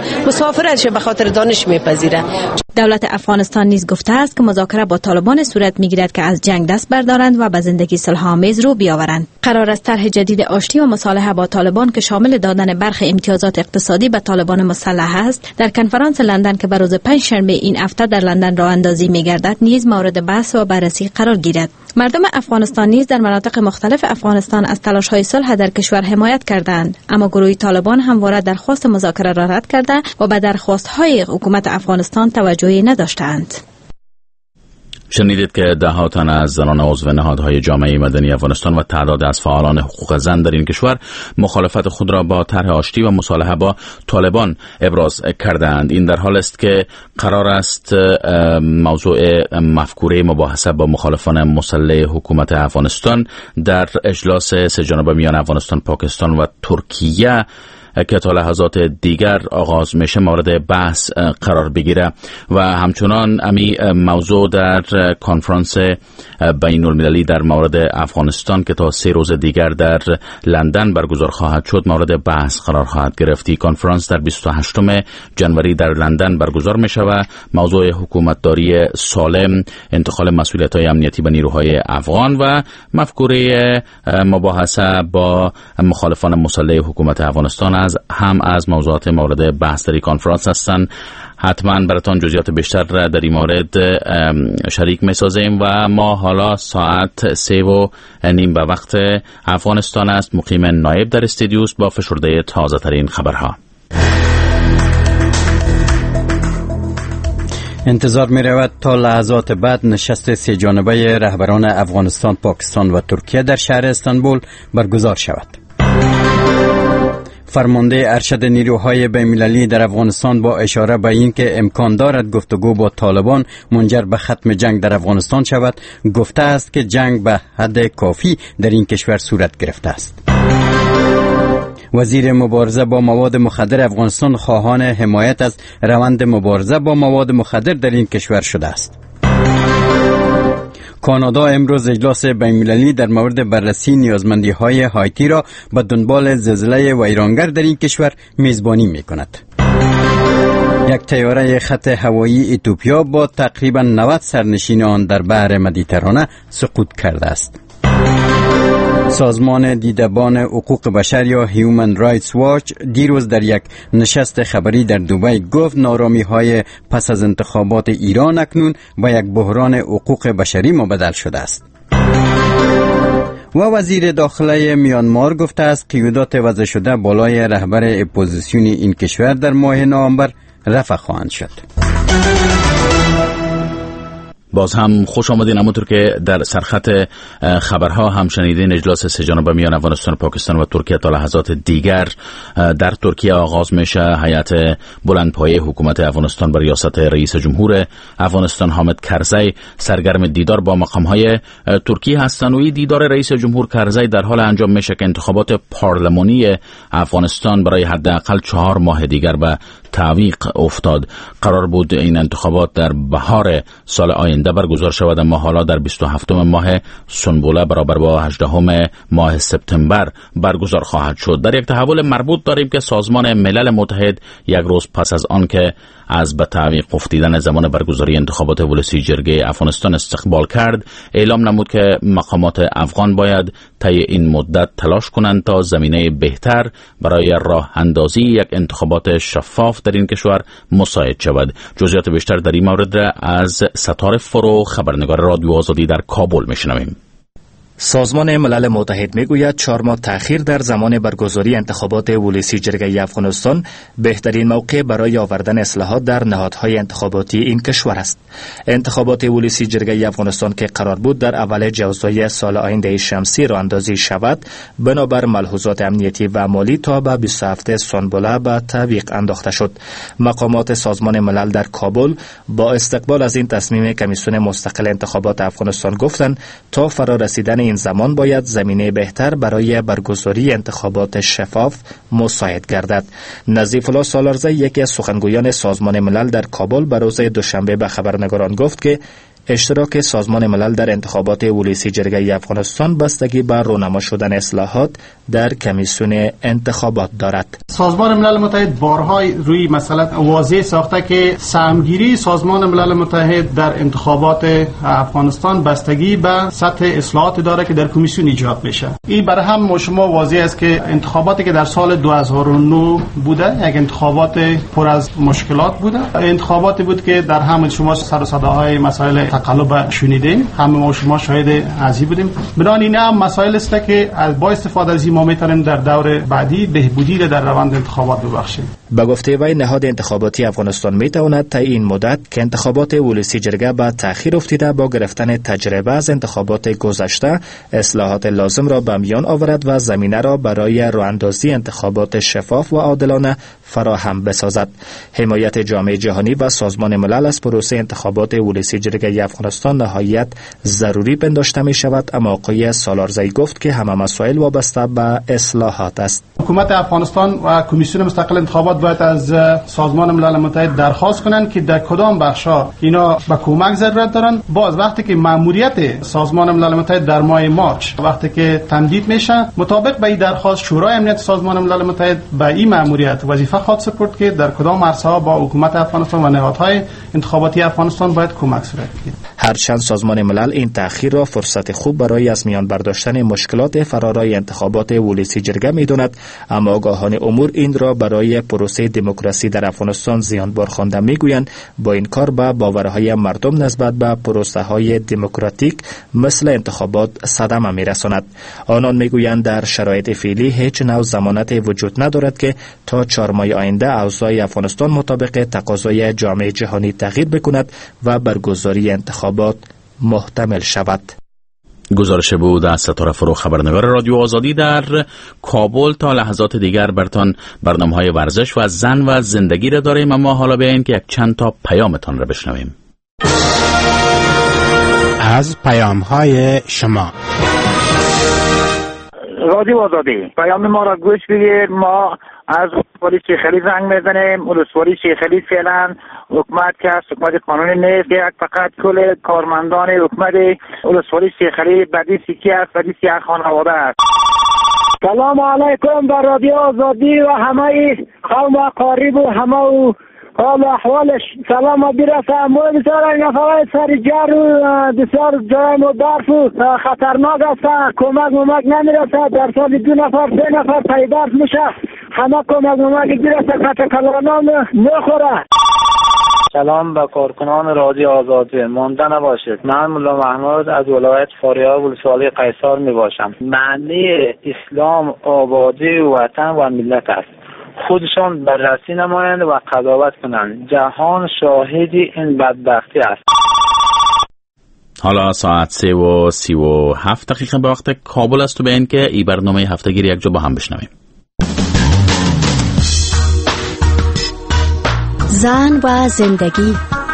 مسافرتش به خاطر دانش میپذیره. دولت افغانستان نیز گفته است که مذاکره با طالبان صورت میگیرد که از جنگ دست بردارند و به زندگی صلح‌آمیز رو بیاورند. قرار است طرح جدید آشتی و مصالحه با طالبان که شامل دادن برخی امتیازات اقتصادی به طالبان مسلح است در کنفرانس لندن که به روز پنجشنبه این هفته در لندن راه اندازی می‌گردد نیز مورد بحث و بررسی قرار گیرد. مردم افغانستان نیز در مناطق مختلف افغانستان از تلاش‌های صلح در کشور حمایت کردند، اما گروه طالبان همواره درخواست مذاکره را رد کرده و به درخواست‌های حکومت افغانستان توجهی نداشتند. شنیدید که ده ها تن از زنان عضو نهادهای جامعه مدنی افغانستان و تعداد از فعالان حقوق زن در این کشور مخالفت خود را با طرح آشتی و مصالحه با طالبان ابراز کردند. این در حال است که قرار است موضوع مفکوره مباحثه با مخالفان مسلح حکومت افغانستان در اجلاس سه جانبه میان افغانستان، پاکستان و ترکیه که تا لحظات دیگر آغاز میشه مورد بحث قرار بگیره و همچنان امی موضوع در کنفرانس بین المللی در مورد افغانستان که تا سه روز دیگر در لندن برگزار خواهد شد مورد بحث قرار خواهد گرفت. کنفرانس در بیست و هشتم ژانویه در لندن برگزار میشه و موضوع حکومتداری سالم، انتقال مسئولیت‌های امنیتی به نیروهای افغان و مفکوره مباحثه با مخالفان مسلح حکومت افغانستان از هم از موضوعات مورد بحث در کنفرانس هستند. حتما براتون جزئیات بیشتر در این مورد شریک می‌سازیم و ما حالا ساعت سه و نیم به وقت افغانستان است. مقیم نایب در استودیوست با فشرده تازه ترین خبرها. انتظار می رود تا لحظات بعد نشست سه جانبه رهبران افغانستان، پاکستان و ترکیه در شهر استانبول برگزار شود. فرمانده ارشد نیروهای بین‌المللی در افغانستان با اشاره به این که امکان دارد گفتگو با طالبان منجر به ختم جنگ در افغانستان شود، گفته است که جنگ به حد کافی در این کشور صورت گرفته است. وزیر مبارزه با مواد مخدر افغانستان خواهان حمایت از روند مبارزه با مواد مخدر در این کشور شده است. کانادا امروز اجلاس بین‌المللی در مورد بررسی نیازمندی‌های هایتی را به دنبال زلزله ویرانگر در این کشور میزبانی می‌کند. یک طیاره خط هوایی اتیوپیا با تقریباً نود سرنشین آن در بحر مدیترانه سقوط کرده است. سازمان دیدبان حقوق بشر یا هیومن رایتس واچ دیروز در یک نشست خبری در دبی گفت نارامی‌های پس از انتخابات ایران اکنون به یک بحران حقوق بشری مبدل شده است. و وزیر داخله میانمار گفته است قیودات وضع شده بالای رهبر اپوزیسیون این کشور در ماه نوامبر رفع خواهند شد. باز هم خوش آمدین. همونطور که در سرخط خبرها هم شنیدین اجلاس سه جانبه میان افغانستان، پاکستان و ترکیه تا لحظات دیگر در ترکیه آغاز میشه. هیئت بلندپایه حکومت افغانستان بر ریاست رئیس جمهور افغانستان حامد کرزی سرگرم دیدار با مقامهای ترکیه هستند و این دیدار رئیس جمهور کرزی در حال انجام میشه که انتخابات پارلمانی افغانستان برای حداقل چهار ماه دیگر به تعویق افتاد. قرار بود این انتخابات در بهار سال آینده برگزار شود، اما حالا در بیست و هفتم ماه سنبوله برابر با هجدهم ماه سپتامبر برگزار خواهد شد. در یک تحول مربوط داریم که سازمان ملل متحد یک روز پس از آن که از به تعویق افتیدن زمان برگزاری انتخابات ولسی جرگه افغانستان استقبال کرد، اعلام نمود که مقامات افغان باید طی این مدت تلاش کنند تا زمینه بهتر برای راه اندازی یک انتخابات شفاف در این کشور مساعد شود. جزئیات بیشتر در این مورد از ستاره فرو، خبرنگار رادیو آزادی در کابل میشنویم. سازمان ملل متحد میگوید چهار ماه تأخیر در زمان برگزاری انتخابات ولسی جرگه افغانستان بهترین موقع برای آوردن اصلاحات در نهادهای انتخاباتی این کشور است. انتخابات ولسی جرگه افغانستان که قرار بود در اول جوزای سال آینده شمسی راه اندازی شود، بنابر ملحوظات امنیتی و مالی تا به بیست و هفت سنبوله به تعویق انداخته شد. مقامات سازمان ملل در کابل با استقبال از این تصمیم کمیسیون مستقل انتخابات افغانستان گفتند تا فرا رسیدن این زمان باید زمینه بهتر برای برگزاری انتخابات شفاف مساعد گردد. نظیف الله سالارزی، یکی از سخنگویان سازمان ملل در کابل، به روز دوشنبه به خبرنگاران گفت که اشتراک سازمان ملل در انتخابات ولسی جرگه افغانستان بستگی بر رونما شدن اصلاحات در کمیسیون انتخابات دارد. سازمان ملل متحد بارها روی مسئله واضح ساخته که سهمگیری سازمان ملل متحد در انتخابات افغانستان بستگی به سطح اصلاحات داره که در کمیسیون ایجاد میشه. این برای هم شما واضح است که انتخاباتی که در سال دو هزار و نه بوده یک انتخابات پر از مشکلات بوده. انتخاباتی بود که در هم شما سر و صداهای مسائل تقلب شنیدیم، همه ما شما شاهد ازی بودیم. بنابراین این هم مسائل است که با استفاده از این ما میتونیم در دور بعدی بهبودی در روند انتخابات ببخشیم. با گفته وی نهاد انتخاباتی افغانستان میتواند تا این مدت که انتخابات ولسی جرگه با تأخیر افتیده با گرفتن تجربه از انتخابات گذشته اصلاحات لازم را به میان آورد و زمینه را برای راه‌اندازی انتخابات شفاف و عادلانه فراهم بسازد. حمایت جامعه جهانی و سازمان ملل از پروسه انتخابات ولسی جرگه افغانستان نهایت ضروری پنداشته می شود، اما آقای سالارزی گفت که همه مسائل وابسته به اصلاحات است. حکومت افغانستان و کمیسیون مستقل انتخابات باید از سازمان ملل متحد درخواست کنند که در کدام بخشا اینا به کمک ضرورت دارن. باز وقتی که ماموریت سازمان ملل متحد در ماه مارچ وقتی که تمدید میشه، مطابق به این درخواست شورای امنیت سازمان ملل متحد به این ماموریت وظیفه خواهد سپرد که در کدام عرصه‌ها با حکومت افغانستان و نهادهای انتخاباتی افغانستان باید کمک صورت گیرد. هرچند سازمان ملل این تأخیر را فرصت خوب برای از میان برداشتن مشکلات فرارای انتخابات ولسی جرگه می‌داند، اما آگاهان امور این را برای پروسه دموکراسی در افغانستان زیانبار خوانده می‌گویند. با این کار به باورهای مردم نسبت به پروسه‌های دموکراتیک مثل انتخابات صدمه می‌رساند. آنان می‌گویند در شرایط فعلی هیچ نوع ضمانت وجود ندارد که تا چهار ماه آینده اوضاع افغانستان مطابق تقاضای جامعه جهانی تغییر بکند و برگزاری انتخابات محتمل شود. گزارش بود از ستاره فرو، خبرنگار رادیو آزادی در کابل. تا لحظات دیگر برتان برنامه‌های ورزش و زن و زندگی را داریم، اما حالا بیاین که یک چند تا پیامتان را بشنویم. از پیام‌های شما رادیو آزادی پیام ما را گوش بگیر. ما از ولسوالی شیخعلی زنگ میزنیم. ولسوالی شیخعلی فعلا حکومت که است حکومت قانونی نیست، یک فقط کل کارمندان حکومت ولسوالی شیخعلی بدی سیکی است، بدی سیاه خانواده است. سلام علیکم بر رادیو آزادی و همه قوم و قاریب و همه حال احوالش سلام برسه. ما بسیار این نفرهای سر جر و بسیار جای ما برف و خطرناک است، کمک ممک نمیرسه. در سال دو نفر سه نفر پای برف میشه، همه کمک ممک برسه کت کلانان نخوره. سلام به کارکنان رادیو آزادی، مانده نباشید. من مولا محمود از ولایت فاریاب ولسوالی قیصر می باشم. معنی اسلام آبادی وطن و ملت است. خودشان بررسی نمایند و قضاوت کنند. جهان شاهدی این بدبختی است. حالا ساعت سه و سی و هفت دقیقه به وقت کابل است و به این که ای برنامه هفتگیری یک جا با هم بشنویم. زن و زندگی.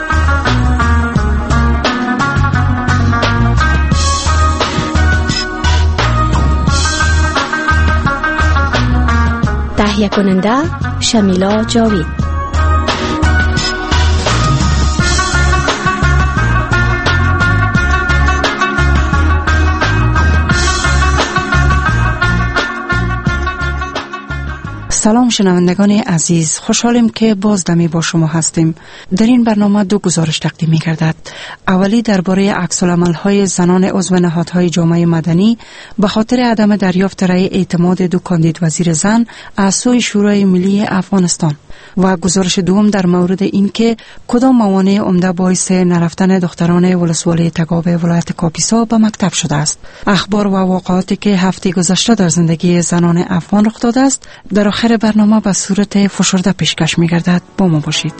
تهیه کننده شمیلا جاوید. سلام شنوندگان عزیز، خوشحالیم که باز دمی با شما هستیم. در این برنامه دو گزارش تقدیم می گردد. اولی درباره عکس‌العمل‌های زنان عضو نهادهای جامعه مدنی به خاطر عدم دریافت رأی اعتماد دو کاندید وزیر زن از سوی شورای ملی افغانستان، و گزارش دوم در مورد این که کدام موانع عمده باعث نرفتن دختران ولسوالی تگاب ولایت کاپیسا به مکتب شده است. اخبار و واقعاتی که هفته گذشته در زندگی زنان افغان رخ داده است در آخر برنامه به صورت فشرده پیشکش می گردد. با ما باشید.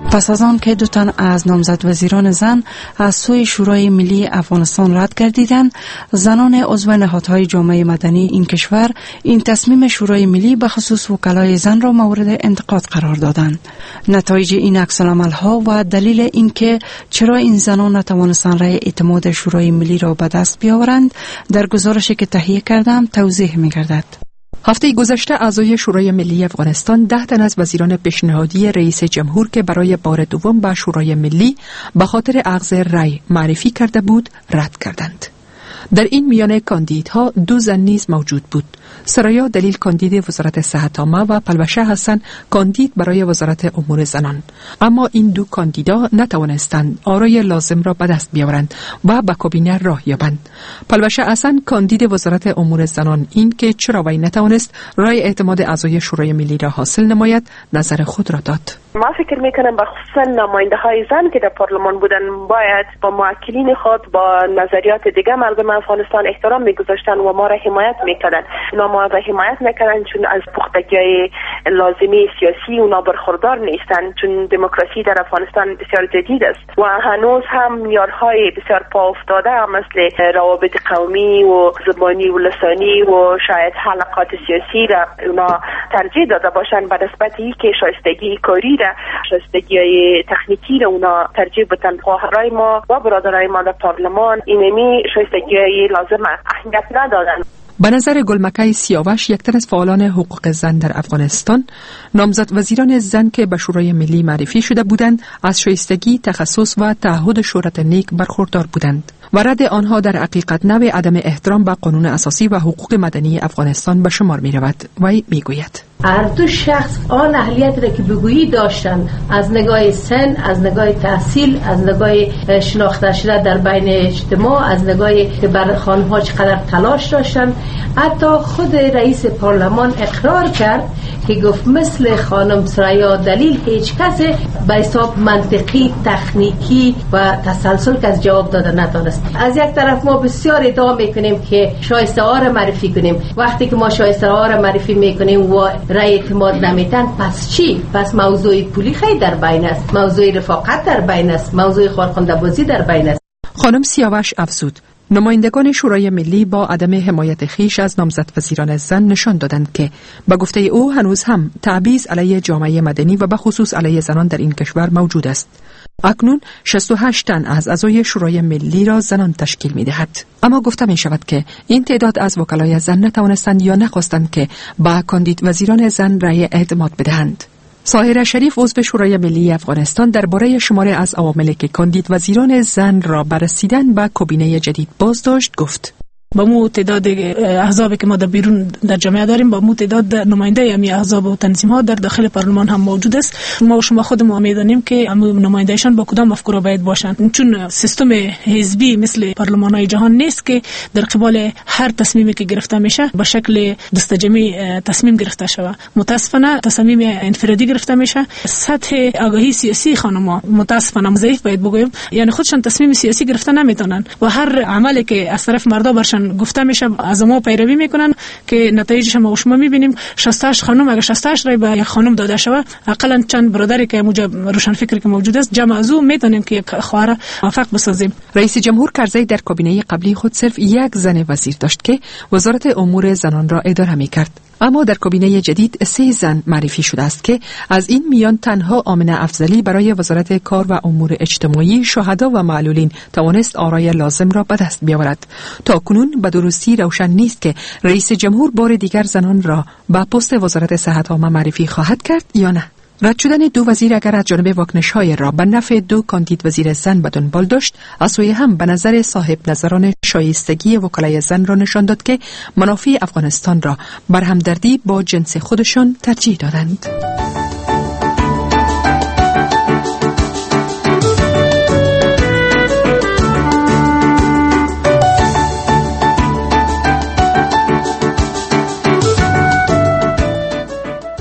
پس از آن که دو تن از نامزد وزیران زن از سوی شورای ملی افغانستان رد گردیدند، زنان عضو نهادهای جامعه مدنی این کشور این تصمیم شورای ملی به خصوص وکلای زن را مورد انتقاد قرار دادند. نتایج این عکس‌العمل‌ها و دلیل اینکه چرا این زنان نتوانستند رأی اعتماد شورای ملی را به دست بیاورند در گزارشی که تهیه کردم توضیح می‌گردد. هفته گذشته اعضای شورای ملی افغانستان ده تن از وزیران پیشنهادی رئیس جمهور که برای بار دوم به شورای ملی به خاطر اخذ رأی معرفی کرده بود رد کردند. در این میان کاندیدها دو زن نیز موجود بود. سرایا دلیل کاندید وزارت صحت عامه و پلوشه حسن کاندید برای وزارت امور زنان، اما این دو کاندیدا نتوانستند آرای لازم را به دست بیاورند و به کابینه راه یابند. پلوشه حسن کاندید وزارت امور زنان این که چرا وی نتوانست رای اعتماد اعضای شورای ملی را حاصل نماید نظر خود را داد. ما فکر میکنم بخصوصا نماینده های زن که در پارلمان بودن باید با موکلین خود با نظریات دیگه مردم افغانستان احترام میگذاشتن و ما را حمایت میکردن. اونا ما را حمایت میکردن چون از پختگی لازمی سیاسی اونا برخوردار نیستن، چون دموکراسی در افغانستان بسیار جدید است و هنوز هم معیارهای بسیار پا افتاده مثل روابط قومی و زبانی و لسانی و شاید حلقات سیاسی را اونا ترجیح داده باشن به نسبت اینکه شایستگی کاری را، شایستگی تکنیکی را اونا ترجیح بدن. خواهرای ما و برادرای ما در پارلمان اینمی شایستگی لازم اهمیت ندادن. به نظر گلمکه سیاوش، یک تن از فعالان حقوق زن در افغانستان، نامزد وزیران زن که به شورای ملی معرفی شده بودند از شایستگی، تخصص و تعهد شهرت نیک برخوردار بودند و رد آنها در حقیقت نوع عدم احترام به قانون اساسی و حقوق مدنی افغانستان به شمار می رود. وی می گوید هر دو شخص آن اهلیت را که بگویی داشتن، از نگاه سن، از نگاه تحصیل، از نگاه شناخته شده در بین اجتماع، از نگاه که بر خانم‌ها چقدر تلاش داشتن. حتی خود رئیس پارلمان اقرار کرد که گفت مثل خانم سرایا دلیل هیچ کسی به حساب منطقی، تکنیکی و تسلسل که از جواب داده نتونست. از یک طرف ما بسیار ادعا میکنیم که شایسته ها را معرفی کنیم. وقتی که ما شایسته ها را معرفی میکنیم و رای اعتماد نمیتن، پس چی؟ پس موضوع پولی خیلی در بین است، موضوع رفاقت در بین است، موضوع خارخنده بازی در بین است. خانم سیاوش افزود نمایندگان شورای ملی با عدم حمایت خیش از نامزد وزیران زن نشان دادند که به گفته او هنوز هم تبعیض علیه جامعه مدنی و به خصوص علیه زنان در این کشور موجود است. اکنون شصت و هشت تن از اعضای شورای ملی را زنان تشکیل می دهد. اما گفته می شود که این تعداد از وکلای زن نتوانستند یا نخواستند که با کاندید وزیران زن رأی اعتماد بدهند. ساحره شریف عضو شورای ملی افغانستان درباره شماره از عواملی که کاندید وزیران زن را بررسیدن به کابینه جدید باز داشت گفت با مو تعداد احزابی که ما در بیرون در جامعه داریم، با مو تعداد نماینده امی احزاب و تنظیم ها در داخل پارلمان هم موجود است. ما و شما خودمون میدانیم که نمایندهشان با کدام افکار باید باشند، چون سیستم حزبی مثل پارلمان های جهان نیست که در قبال هر تصمیمی که گرفته میشه به شکل دستجمعی تصمیم گرفته شود. متاسفانه تصمیم انفرادی گرفته میشه. سطح آگاهی سیاسی خانم‌ها متاسفانه ضعیف باید بگویم، یعنی خودشان تصمیم سیاسی گرفته نمیتونن و هر عملی که از طرف مردا برشان گفته میشه از ما پیروی میکنن که نتایجش ما شما میبینیم. شصت و هشت خانم اگر شصت و هشت رای به یک خانم داده شود، حداقل چند برادری که موجب روشن فکری که موجود است جمع از او میتونیم که یک خواهر موفق بسازیم. رئیس جمهور کرزی در کابینه قبلی خود صرف یک زن وزیر داشت که وزارت امور زنان را اداره میکرد، اما در کابینه جدید سه زن معرفی شده است که از این میان تنها آمنه افضلی برای وزارت کار و امور اجتماعی، شهدا و معلولین توانست آرای لازم را به دست بیاورد. تا کنون به درستی روشن نیست که رئیس جمهور بار دیگر زنان را به پست وزارت صحت عامه معرفی خواهد کرد یا نه. رد شدن دو وزیر اگر از جانب واکنش‌های را به نفع دو کاندید وزیر زن به دنبال داشت، از سوی هم به نظر صاحب نظران شایستگی وکلای زن را نشان داد که منافع افغانستان را بر همدردی با جنس خودشان ترجیح دادند.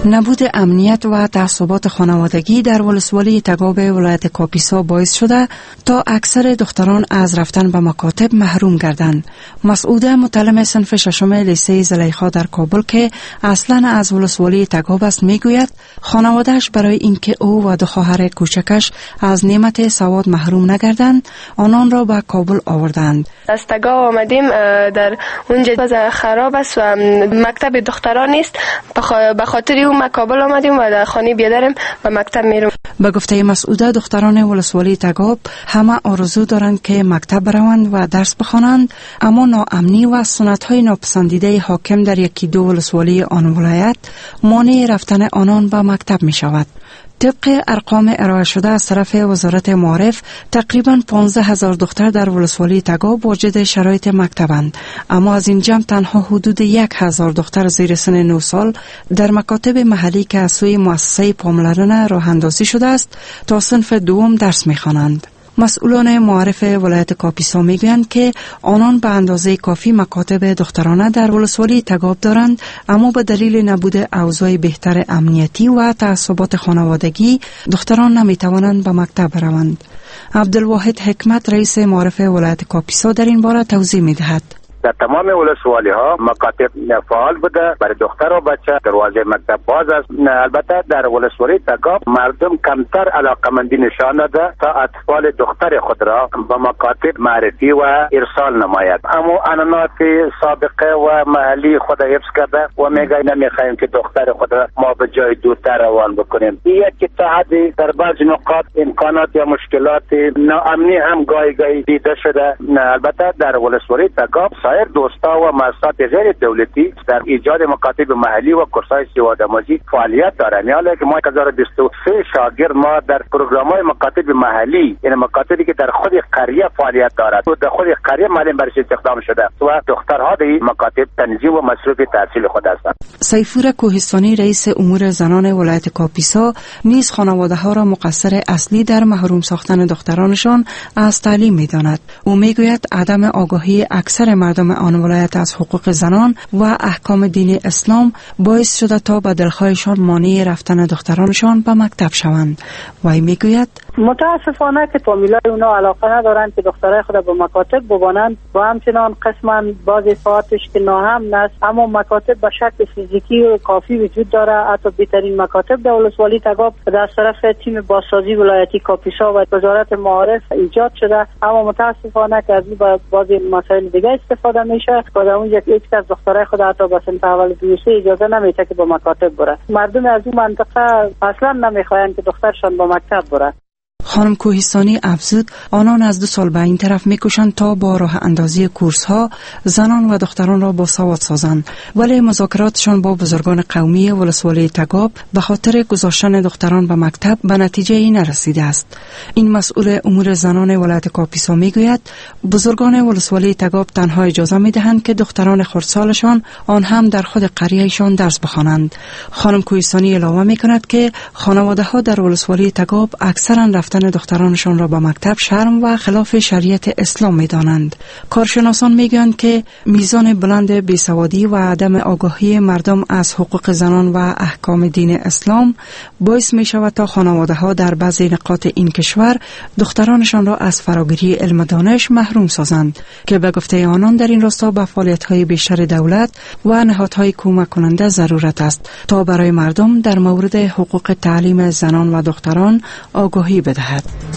نبود امنیت و تعصبات خانوادگی در ولسوالی تگاب ولایت کاپیسا باعث شده تا اکثر دختران از رفتن به مکاتب محروم گردند. مسعوده متعلم صنف ششم لیسه زلیخا در کابل که اصلا از ولسوالی تگاب است میگوید خانوادهش برای اینکه او و دو خواهر کوچکش از نعمت سواد محروم نگردند آنان را به کابل آوردند. از تگاب آمدیم، در اونجا وضع خراب است و مکتب دختران نیست، به خاطر اون ما کابل آمدیم و در خانه بیادرم و مکتب میرم. به گفته مسعوده دختران ولسوالی تگاب همه آرزو دارند که مکتب بروند و درس بخوانند، اما ناامنی و سنت‌های ناپسندیده حاکم در یکی دو ولسوالی آن ولایت مانع رفتن آنان به مکتب می شود. طبق ارقام ارائه شده از طرف وزارت معارف تقریباً پانزده هزار دختر در ولسوالی تگاب واجد شرایط مکتبند، اما از این جمع تنها حدود یک هزار دختر زیر سن نه سال در مکاتب محلی که از سوی مؤسسه پاملرنه راه اندازی شده است تا صنف دوم درس می‌خوانند. مسئولان معارف ولایت کاپیسا میگویند که آنان به اندازه کافی مکاتب دخترانه در ولسوالی تگاب دارند، اما به دلیل نبود اوضاع بهتر امنیتی و تعصبات خانوادگی دختران نمیتوانند به مکتب بروند. عبدالواحد حکمت رئیس معارف ولایت کاپیسا در این باره توضیح میدهد. در تمام ولسوالی ها مکاتب فعال بوده، برای دختر و بچه دروازه مکتب باز است. البته در ولسوالی تگاب مردم کمتر علاقمندی نشان داده تا اطفال دختر خود را به مکاتب معرفی و ارسال نماید، اما عنعنات سابقه و محلی خود حفظ کرده و میگه نمیخوایم که دختر خود را ما به جای دورتر روان بکنیم. این یک اتحادی در بعض نقاط امکانات یا مشکلات ناامنی هم گاهی گاهی دیده شده. البته در ولسوالی تگاب سایر دوستا و مؤسسات غیر دولتی در ایجاد مکاتب محلی و کورس‌های سوادآموزی فعالیت دارند. یعنی که ما هزار و بیست و سه شاگرد ما در پروگرام‌های مکاتب محلی، یعنی مکاتبی که در خود قریه فعالیت دارد و در خود قریه معلم برش استخدام شده و دخترها در مکاتب تنظیم و مصروف تحصیل خود هستند. سیفور کوهستانی رئیس امور زنان ولایت کاپیسا نیز خانواده‌ها را مقصر اصلی در محروم ساختن دخترانشان از تعلیم می‌داند. او میگوید عدم آگاهی اکثر مردم آن ولایت از حقوق زنان و احکام دین اسلام باعث شده تا به دلخواهشان مانع رفتن دخترانشان به مکتب شوند. وی میگوید متاسفانه که فامیلای اونا علاقه ندارند که دخترای خود به مکاتب ببانند و همچنان قسما بعض فعاتش که ناهم است، اما مکاتب به شکل فیزیکی و کافی وجود داره. حتی بهترین مکاتب در ولسوالی تگاب در طرف تیم بازسازی ولایتی کاپیسا و وزارت معارف ایجاد شده، اما متاسفانه که از این بعض مسائل دیگه استفاده میشه و در اونجا یک از دخترای خود حتی به صنف اول دوسه اجازه نمیده که به مکاتب بره. مردم از اون منطقه اصلا نمیخواین که دخترشان به مکتب بره. خانم کوهستانی افزود آنان از دو سال به این طرف میکشند تا با راه اندازی کورس ها زنان و دختران را با سواد سازند، ولی مذاکراتشان با بزرگان قومی ولسوالی تگاب به خاطر گذاشتن دختران به مکتب به نتیجه ای نرسیده است. این مسئول امور زنان ولایت کاپیسا میگوید بزرگان ولسوالی تگاب تنها اجازه میدهند که دختران خردسالشان آن هم در خود قریهشان درس بخوانند. خانم کوهستانی علاوه میکند که خانواده ها در ولسوالی تگاب اکثرا رفتن دخترانشان را به مکتب شرم و خلاف شریعت اسلام می دانند. کارشناسان می گویند که میزان بلند بیسوادی و عدم آگاهی مردم از حقوق زنان و احکام دین اسلام باعث می شود تا خانواده ها در بعضی نقاط این کشور دخترانشان را از فراگیری علم دانش محروم سازند که به گفته آنان در این راستا به فعالیت های بیشتر دولت و نهادهای کمک کننده ضرورت است تا برای مردم در مورد حقوق تعلیم زنان و دختران آگاهی بدهد.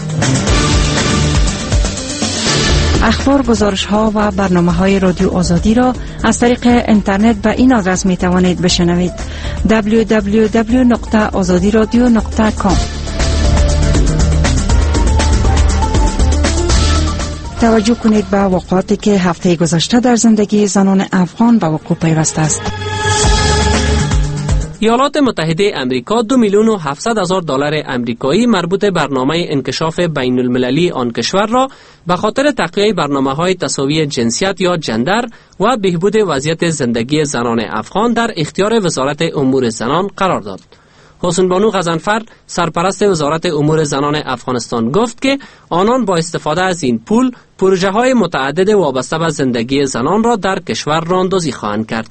اخبار، گزارش ها و برنامه های رادیو آزادی را از طریق اینترنت به این آدرس می توانید بشنوید: دبلیو دبلیو دبلیو نقطه آزادی رادیو نقطه کام. توجه کنید به واقعاتی که هفته گذشته در زندگی زنان افغان به وقوع پیوسته است. ایالات متحده امریکا دو میلیون و هفتصد هزار دلار امریکایی مربوط برنامه انکشاف بین المللی آن کشور را به خاطر تقویت برنامه‌های تساوی جنسیت یا جندر و بهبود وضعیت زندگی زنان افغان در اختیار وزارت امور زنان قرار داد. حسن بانو غضنفر، سرپرست وزارت امور زنان افغانستان، گفت که آنان با استفاده از این پول پروژه‌های متعدد وابسته به زندگی زنان را در کشور راه‌اندازی خواهند کرد.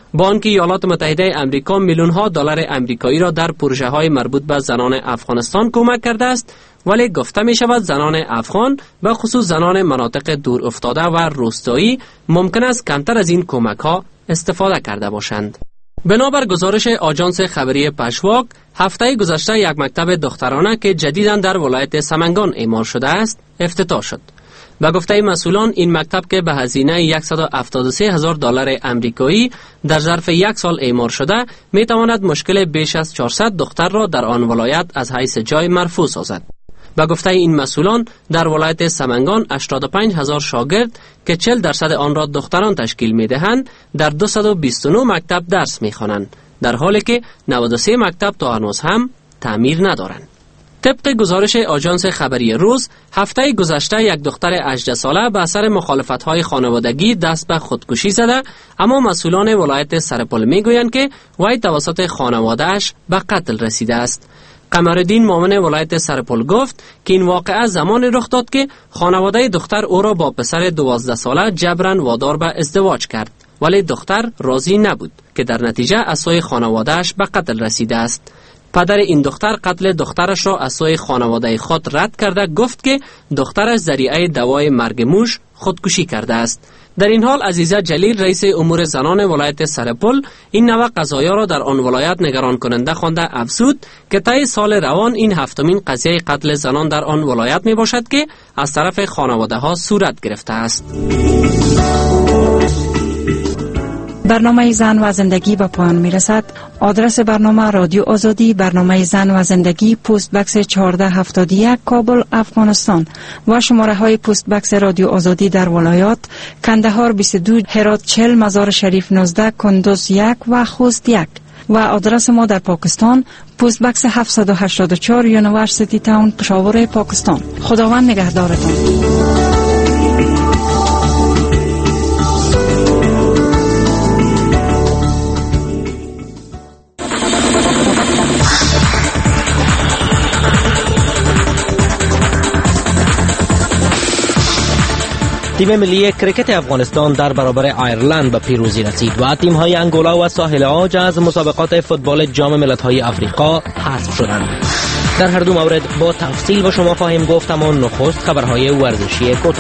با آنکه ایالات متحده آمریکا میلیون ها دلار آمریکایی را در پروژه های مربوط به زنان افغانستان کمک کرده است، ولی گفته می شود زنان افغان و خصوص زنان مناطق دور افتاده و روستایی ممکن است کمتر از این کمک ها استفاده کرده باشند. بنابر گزارش آژانس خبری پشواک، هفته گذشته یک مکتب دخترانه که جدیداً در ولایت سمنگان اعمار شده است افتتاح شد. به گفته مسئولان، این مکتب که به هزینه صد و هفتاد و سه هزار دلار آمریکایی در ظرف یک سال اعمار شده، می تواند مشکل بیش از چهارصد دختر را در آن ولایت از حیث جای مرفوع سازد. به گفته این مسئولان، در ولایت سمنگان هشتاد و پنج هزار شاگرد که چهل درصد آن را دختران تشکیل می دهند در دویست و بیست و نه مکتب درس می خوانند، در حالی که نود و سه مکتب تا هنوز هم تعمیر ندارند. طبق گزارش آژانس خبری روز، هفته گذشته یک دختر هجده ساله به اثر مخالفت‌های خانوادگی دست به خودکشی زده، اما مسئولان ولایت سرپل میگویند که وی توسط خانواده‌اش به قتل رسیده است. قمرالدین مومن ولایت سرپل گفت که این واقعه زمانی رخ داد که خانواده دختر او را با پسر دوازده ساله جبران وادار به ازدواج کرد، ولی دختر راضی نبود که در نتیجه از سوی خانواده‌اش به قتل رسیده است. پدر این دختر قتل دخترش را از سوی خانواده خود رد کرده گفت که دخترش ذریعه دوای مرگ موش خودکشی کرده است. در این حال عزیزه جلیل رئیس امور زنان ولایت سرپل این نوع قضایا را در آن ولایت نگران کننده خوانده افزود که طی سال روان این هفتمین قضیه قتل زنان در آن ولایت می باشد که از طرف خانواده ها صورت گرفته است. برنامه زن و زندگی به پایان می رسد. آدرس برنامه رادیو آزادی، برنامه زن و زندگی، پست بکس چهارده هفتاد و یک، کابل، افغانستان و شماره های پست بکس رادیو آزادی در ولایات کندهار بیست و دو، هرات چهل، مزار شریف نوزده، کندوز یک و خوست یک. و آدرس ما در پاکستان پست بکس هفتصد و هشتاد و چهار، یونیورسیتی تاون، پشاور، پاکستان. خداوند نگهدارتان. تیم ملی کرکت افغانستان در برابر ایرلند به پیروزی رسید و تیم‌های انگولا و ساحل عاج از مسابقات فوتبال جام ملت‌های آفریقا حذف شدند. در هر دو مورد با تفصیل با شما خواهیم گفت، اما نخست خبرهای ورزشی کوتاه.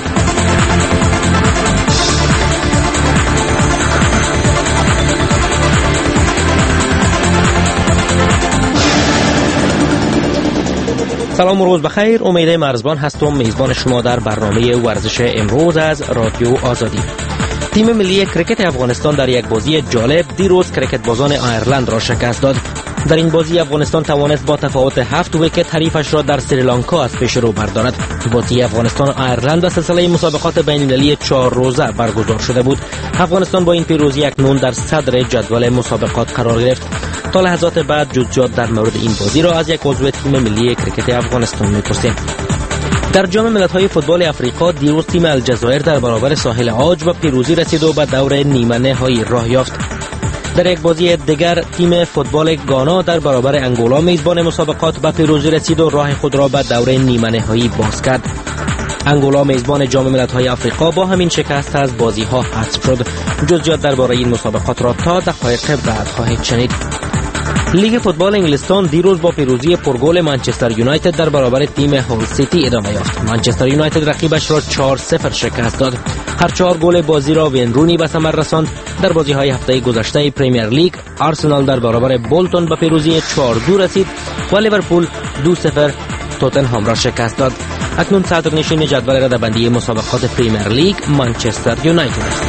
سلام و روز بخیر. امید مرزبان هستم، میزبان شما در برنامه ورزش امروز از رادیو آزادی. تیم ملی کرکت افغانستان در یک بازی جالب دیروز کرکت بازان ایرلند را شکست داد. در این بازی افغانستان توانست با تفاوت هفت ویکت حریفش را در سریلانکا از پیش رو بردارد. بازی افغانستان و ایرلند در سلسله مسابقات بین‌المللی چهار روزه برگزار شده بود. افغانستان با این پیروزی اکنون در صدر جدول مسابقات قرار گرفت. تا لحظات بعد جزئیات در مورد این بازی را از یک عضو تیم ملی کرکت افغانستان می‌پرسیم. در جام ملت‌های فوتبال آفریقا دیروز تیم الجزایر در برابر ساحل عاج به پیروزی رسید و به دور نیمه نهایی راه یافت. در یک بازی دیگر تیم فوتبال گانا در برابر انگولا میزبان مسابقات به پیروزی رسید و راه خود را به دور نیمه نهایی باز کرد. انگولا میزبان جام ملت‌های آفریقا با همین شکست از بازی‌ها حذف شد. جزئیات درباره این مسابقات را تا دقایق بعد خواهید شنید. لیگ فوتبال انگلستان دیروز با پیروزی پرگل منچستر یونایتد در برابر تیم هال سیتی ادامه یافت. منچستر یونایتد رقیبش را چهار صفر شکست داد. هر چهار گل بازی را وین رونی به ثمر رساند. در بازی‌های هفته گذشته پرمیر لیگ آرسنال در برابر بولتون به پیروزی چهار دو رسید و لیورپول دو صفر توتنهام را شکست داد. اکنون صدرنشین جدول رده‌بندی مسابقات پرمیر لیگ منچستر یونایتد است.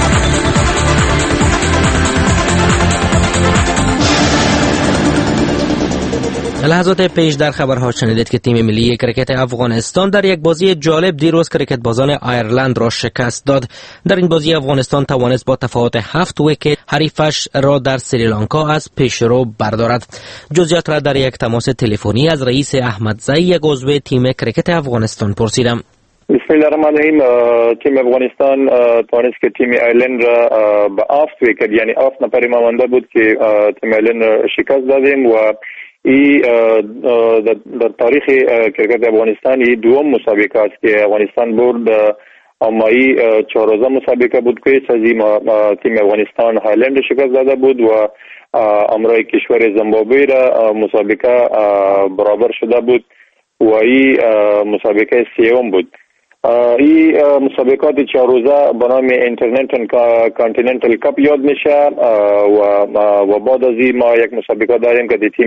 لحظات پیش در خبرها شنیدید که تیم ملی کرکت افغانستان در یک بازی جالب دیروز کرکت بازان ایرلند را شکست داد. در این بازی افغانستان توانست با تفاوت هفت ویکت حریفش را در سریلانکا از پیشرو بردارد. جزئیات را در یک تماس تلفنی از رئیس احمدزی، یک عضو تیم کرکت افغانستان، پرسیدم. بسم الله الرحمن الرحیم. تیم افغانستان توانست که تیم ایرلند را به هفت ویکت یعنی هفت نفری مانده بود که تیم ایرلند را شکست دادیم و ای در تاریخ کرکت افغانستان ای دوم مسابقه است که افغانستان برد اما چهار روزه مسابقه بود که سازی تیم افغانستان هالند شکست داده بود و امرای کشور زیمبابوه را مسابقه برابر شده بود و این مسابقه سیوم بود. این مسابقات چهار روزه به نام اینترنشنال کانتیننتال کاپ یاد میشه و و بعد از این ما یک مسابقه داریم که تیم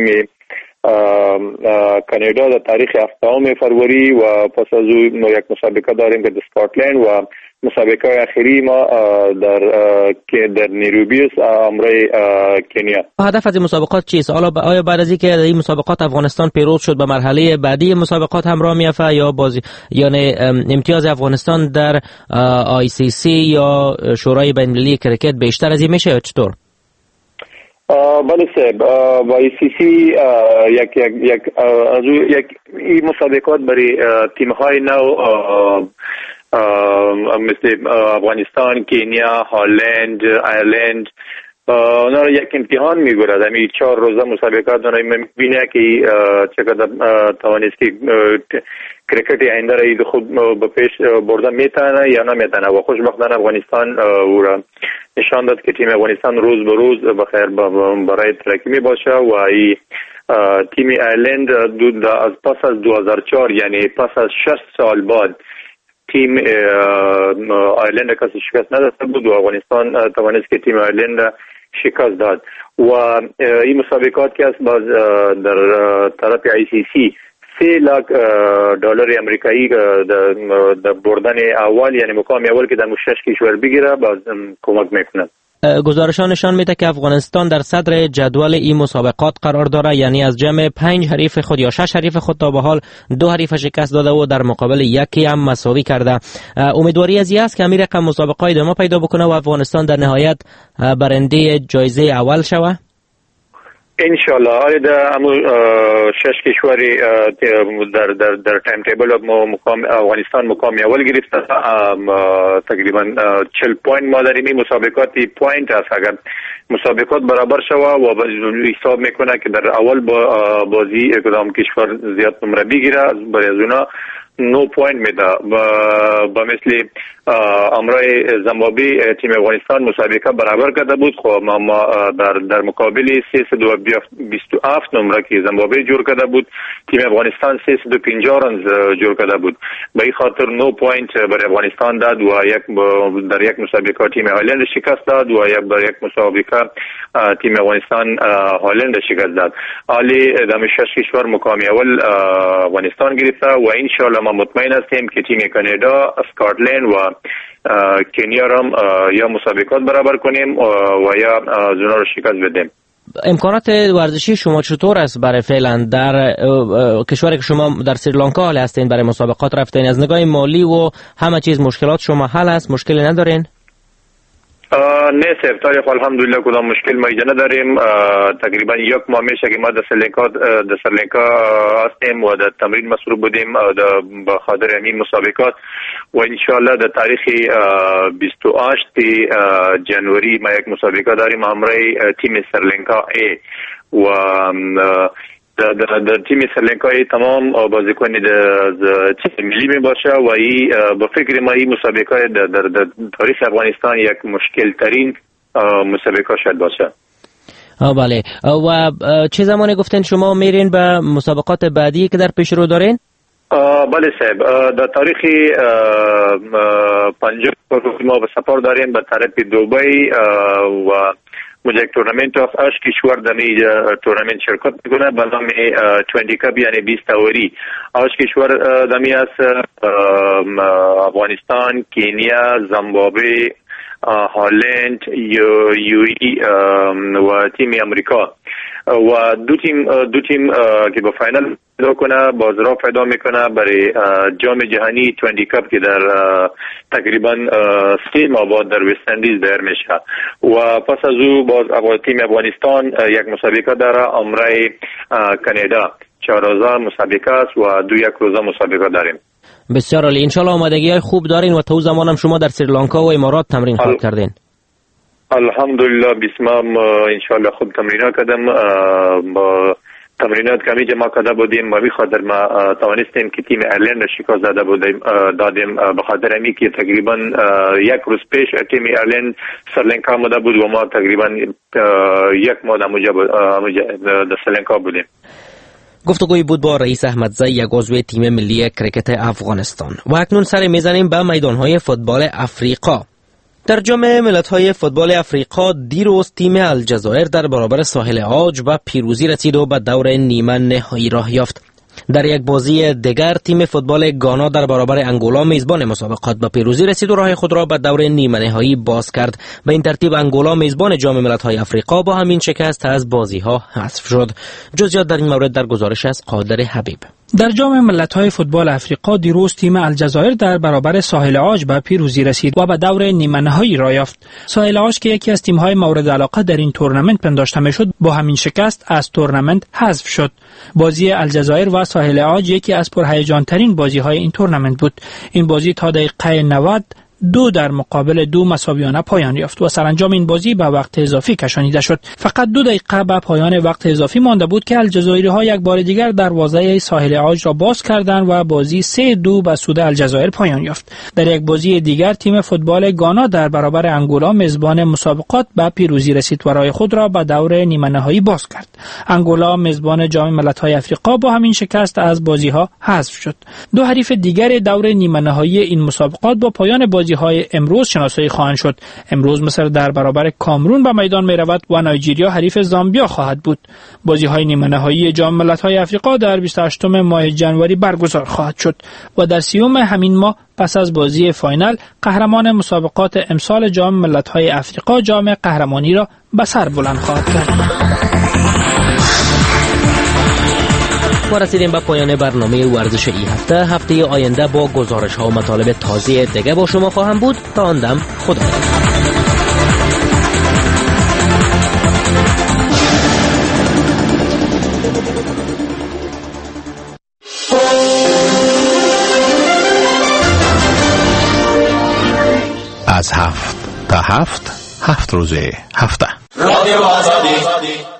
کانادا در تاریخ هفتم فروری و پس از اون یک مسابقه داریم که در اسکاتلند و مسابقه اخیری ما در در نیروبی است امرای کنیا. هدف از این مسابقات چیست؟ حالا آیا بعد از اینکه این مسابقات افغانستان پیروز شد به مرحله بعدی مسابقات همراه میافته یا بازی یعنی امتیاز افغانستان در آی سی سی یا شورای بین‌المللی کرکت بیشتر از این میشه یا چطور؟ بله صاحب، با ای سی سی یک یک یک از یک این مسابقات برای تیم های نو مثل افغانستان، کنیا، هالند، ایرلند اونا رو یک امتحان میگذارد. همین چهار روزه مسابقات اونا میبینه که چقدر توانست که کرکت آینده را خود به پیش بردن میتونه یا نمیتونه و خوشبختانه افغانستان او را نشان داد که تیم افغانستان روز به روز بخیر برای ترقی می باشه و این تیم ایرلند از پس از دو هزار و چهار یعنی پس از شش سال بعد تیم ایرلند کسی شکست نداده بود و افغانستان توانست که تیم ایرلند شکست داد و این مسابقات که است باز در طرف ای سی سی سه لاک دلار امریکایی در بردن اول یعنی مقام اول که در شش کشور بگیره باز کمک میکنه. گزارشان نشان میده که افغانستان در صدر جدول این مسابقات قرار داره، یعنی از جمع پنج حریف خود یا شش حریف خود تا به حال دو حریف شکست داده و در مقابل یکی هم مساوی کرده. امیدواری از این است که همین رقم مسابقات ادامه پیدا بکنه و افغانستان در نهایت برنده جایزه اول شوه. انشالله. آره در امو شش کشوری در در در تایم تیبل مقام افغانستان مقام اول گرفت. تقریبا چهل پوینت ما داریم. این مسابقاتی پوینت است. اگر مسابقات برابر شوه و حساب میکنه که در اول با بازی کدام کشور زیاد نمره بگیره برای از اونا نو پوینت میده. با مثل امرای زیمبابوه تیم افغانستان مسابقه برابر کرده بود. خب ما در در مقابل سیصد و بیست و هفت نمره که زیمبابوه جور کرده بود تیم افغانستان سیصد و پنجاه رنز جور کرده بود. به این خاطر نو پوینت برای افغانستان داد و یک در یک مسابقه تیم هالند شکست داد و یک در یک مسابقه تیم افغانستان هالند شکست داد. حالی در شش کشور مقام اول افغانستان گرفته و ان شاء الله ما مطمئن هستیم که تیم کانادا، اسکاتلند و کنیا را یا مسابقات برابر کنیم و یا زونا رو شکست بدیم. امکانات ورزشی شما چطور است برای فعلا در کشوری که شما در سریلانکا حال هستین برای مسابقات رفتین؟ از نگاه مالی و همه چیز مشکلات شما حل است؟ مشکلی ندارین؟ نه سر تاریخ الحمدلله کدام مشکل ما اینجا نداریم. تقریبا یک ماه میشه که ما در سریلانکا در سریلانکا هستیم و در تمرین مصروف بودیم به خاطر همین مسابقات و ان شاء الله در تاریخ بیست و هشت جنوری ما یک مسابقه داریم همراه تیم سریلانکا ای و در در تیم سریلانکای تمام بازیکن از تیم ملی می باشه و ای به فکر ما این مسابقه در در تاریخ افغانستان یک مشکل ترین مسابقه شد باشه. آه بله. و چه زمانی گفتین شما میرین به مسابقات بعدی که در پیش رو دارین؟ بله صاحب، در تاریخ پنجم ما به سفر داریم به طرف دبی و یک تورنمنت اف اش کشور دمی تورنمنت شرکت میکنه به نام بیست کپ یعنی بیست اوری. اش کشور دمی است افغانستان، کنیا، زیمبابوه، هالند، یو ای و تیم امریکا و دو تیم دو تیم که به فاینال پیدا کنه باز را پیدا میکنه برای جام جهانی بیست کپ که در تقریبا سه ماه بعد در وست اندیز دایر میشه و پس از او باز تیم افغانستان یک مسابقه داره امرای کانادا. چهار روزه مسابقه است و دو یک روزه مسابقه داریم. بسیار عالی. انشالله آمادگی های خوب دارین و تا زمان هم شما در سریلانکا و امارات تمرین خواهید کردین. الحمدلله بسمام انشالله خوب تمرین کردم با تمرینات کمی ما کرده بودیم و به خاطر ما توانستیم که تیم ایرلند را شکست داده بودیم دادیم به خاطر امی که تقریبا یک روز پیش تیم ایرلند سریلانکا آمده بود و ما تقریبا یک ماه در سریلانکا بودیم. گفتگوی بود با رئیس احمدزی، یک عضو تیم ملی کرکت افغانستان. و اکنون سر میزنیم به میدانهای فوتبال افریقا. در جام ملت‌های فوتبال افریقا دیروز تیم الجزایر در برابر ساحل عاج به پیروزی رسید و به دور نیمه نهایی راه یافت. در یک بازی دیگر تیم فوتبال گانا در برابر انگولا میزبان مسابقات به پیروزی رسید و راه خود را به دور نیمه نهایی باز کرد. به این ترتیب انگولا میزبان جام ملت‌های افریقا با همین شکست از بازی‌ها حذف شد. جزئیات در این مورد در گزارش از قادر حبیب. در جام ملت‌های فوتبال افریقا دیروز تیم الجزایر در برابر ساحل عاج به پیروزی رسید و به دور نیمه نهایی راه یافت. ساحل عاج که یکی از تیم‌های مورد علاقه در این تورنمنت پنداشته می‌شد، با همین شکست از تورنمنت حذف شد. بازی الجزایر و ساحل عاج یکی از پرهیجان‌ترین بازی‌های این تورنمنت بود. این بازی تا دقیقه نود دو در مقابل دو مساویانه پایان یافت و سرانجام این بازی به وقت اضافی کشانیده شد. فقط دو دقیقه به پایان وقت اضافی مانده بود که الجزایری‌ها یک بار دیگر دروازه ساحل عاج را باز کردند و بازی سه دو به سود الجزایر پایان یافت. در یک بازی دیگر تیم فوتبال گانا در برابر انگولا میزبان مسابقات به پیروزی رسید و راه خود را به دور نیمه نهایی باز کرد. انگولا میزبان جام ملت‌های افریقا با همین شکست از بازی‌ها حذف شد. دو حریف دیگر دور نیمه نهایی این مسابقات با پایان بازی های امروز شناسایی خواهند شد. امروز مصر در برابر کامرون به میدان می رود و نایجریا حریف زامبیا خواهد بود. بازی های نیمه نهایی جام ملت‌های افریقا در بیست و هشتم ماه ژانویه برگزار خواهد شد و در سیوم همین ماه پس از بازی فاینال قهرمان مسابقات امسال جام ملت‌های افریقا جام قهرمانی را به سر بلند خواهد کرد. ما رسیدیم به پایان برنامه ورزش این هفته. هفته آینده با گزارش ها و مطالب تازه دیگه با شما خواهم بود. تا آن دم خدا. از هفت تا هفت هفت روزه هفته. رادیو آزادی.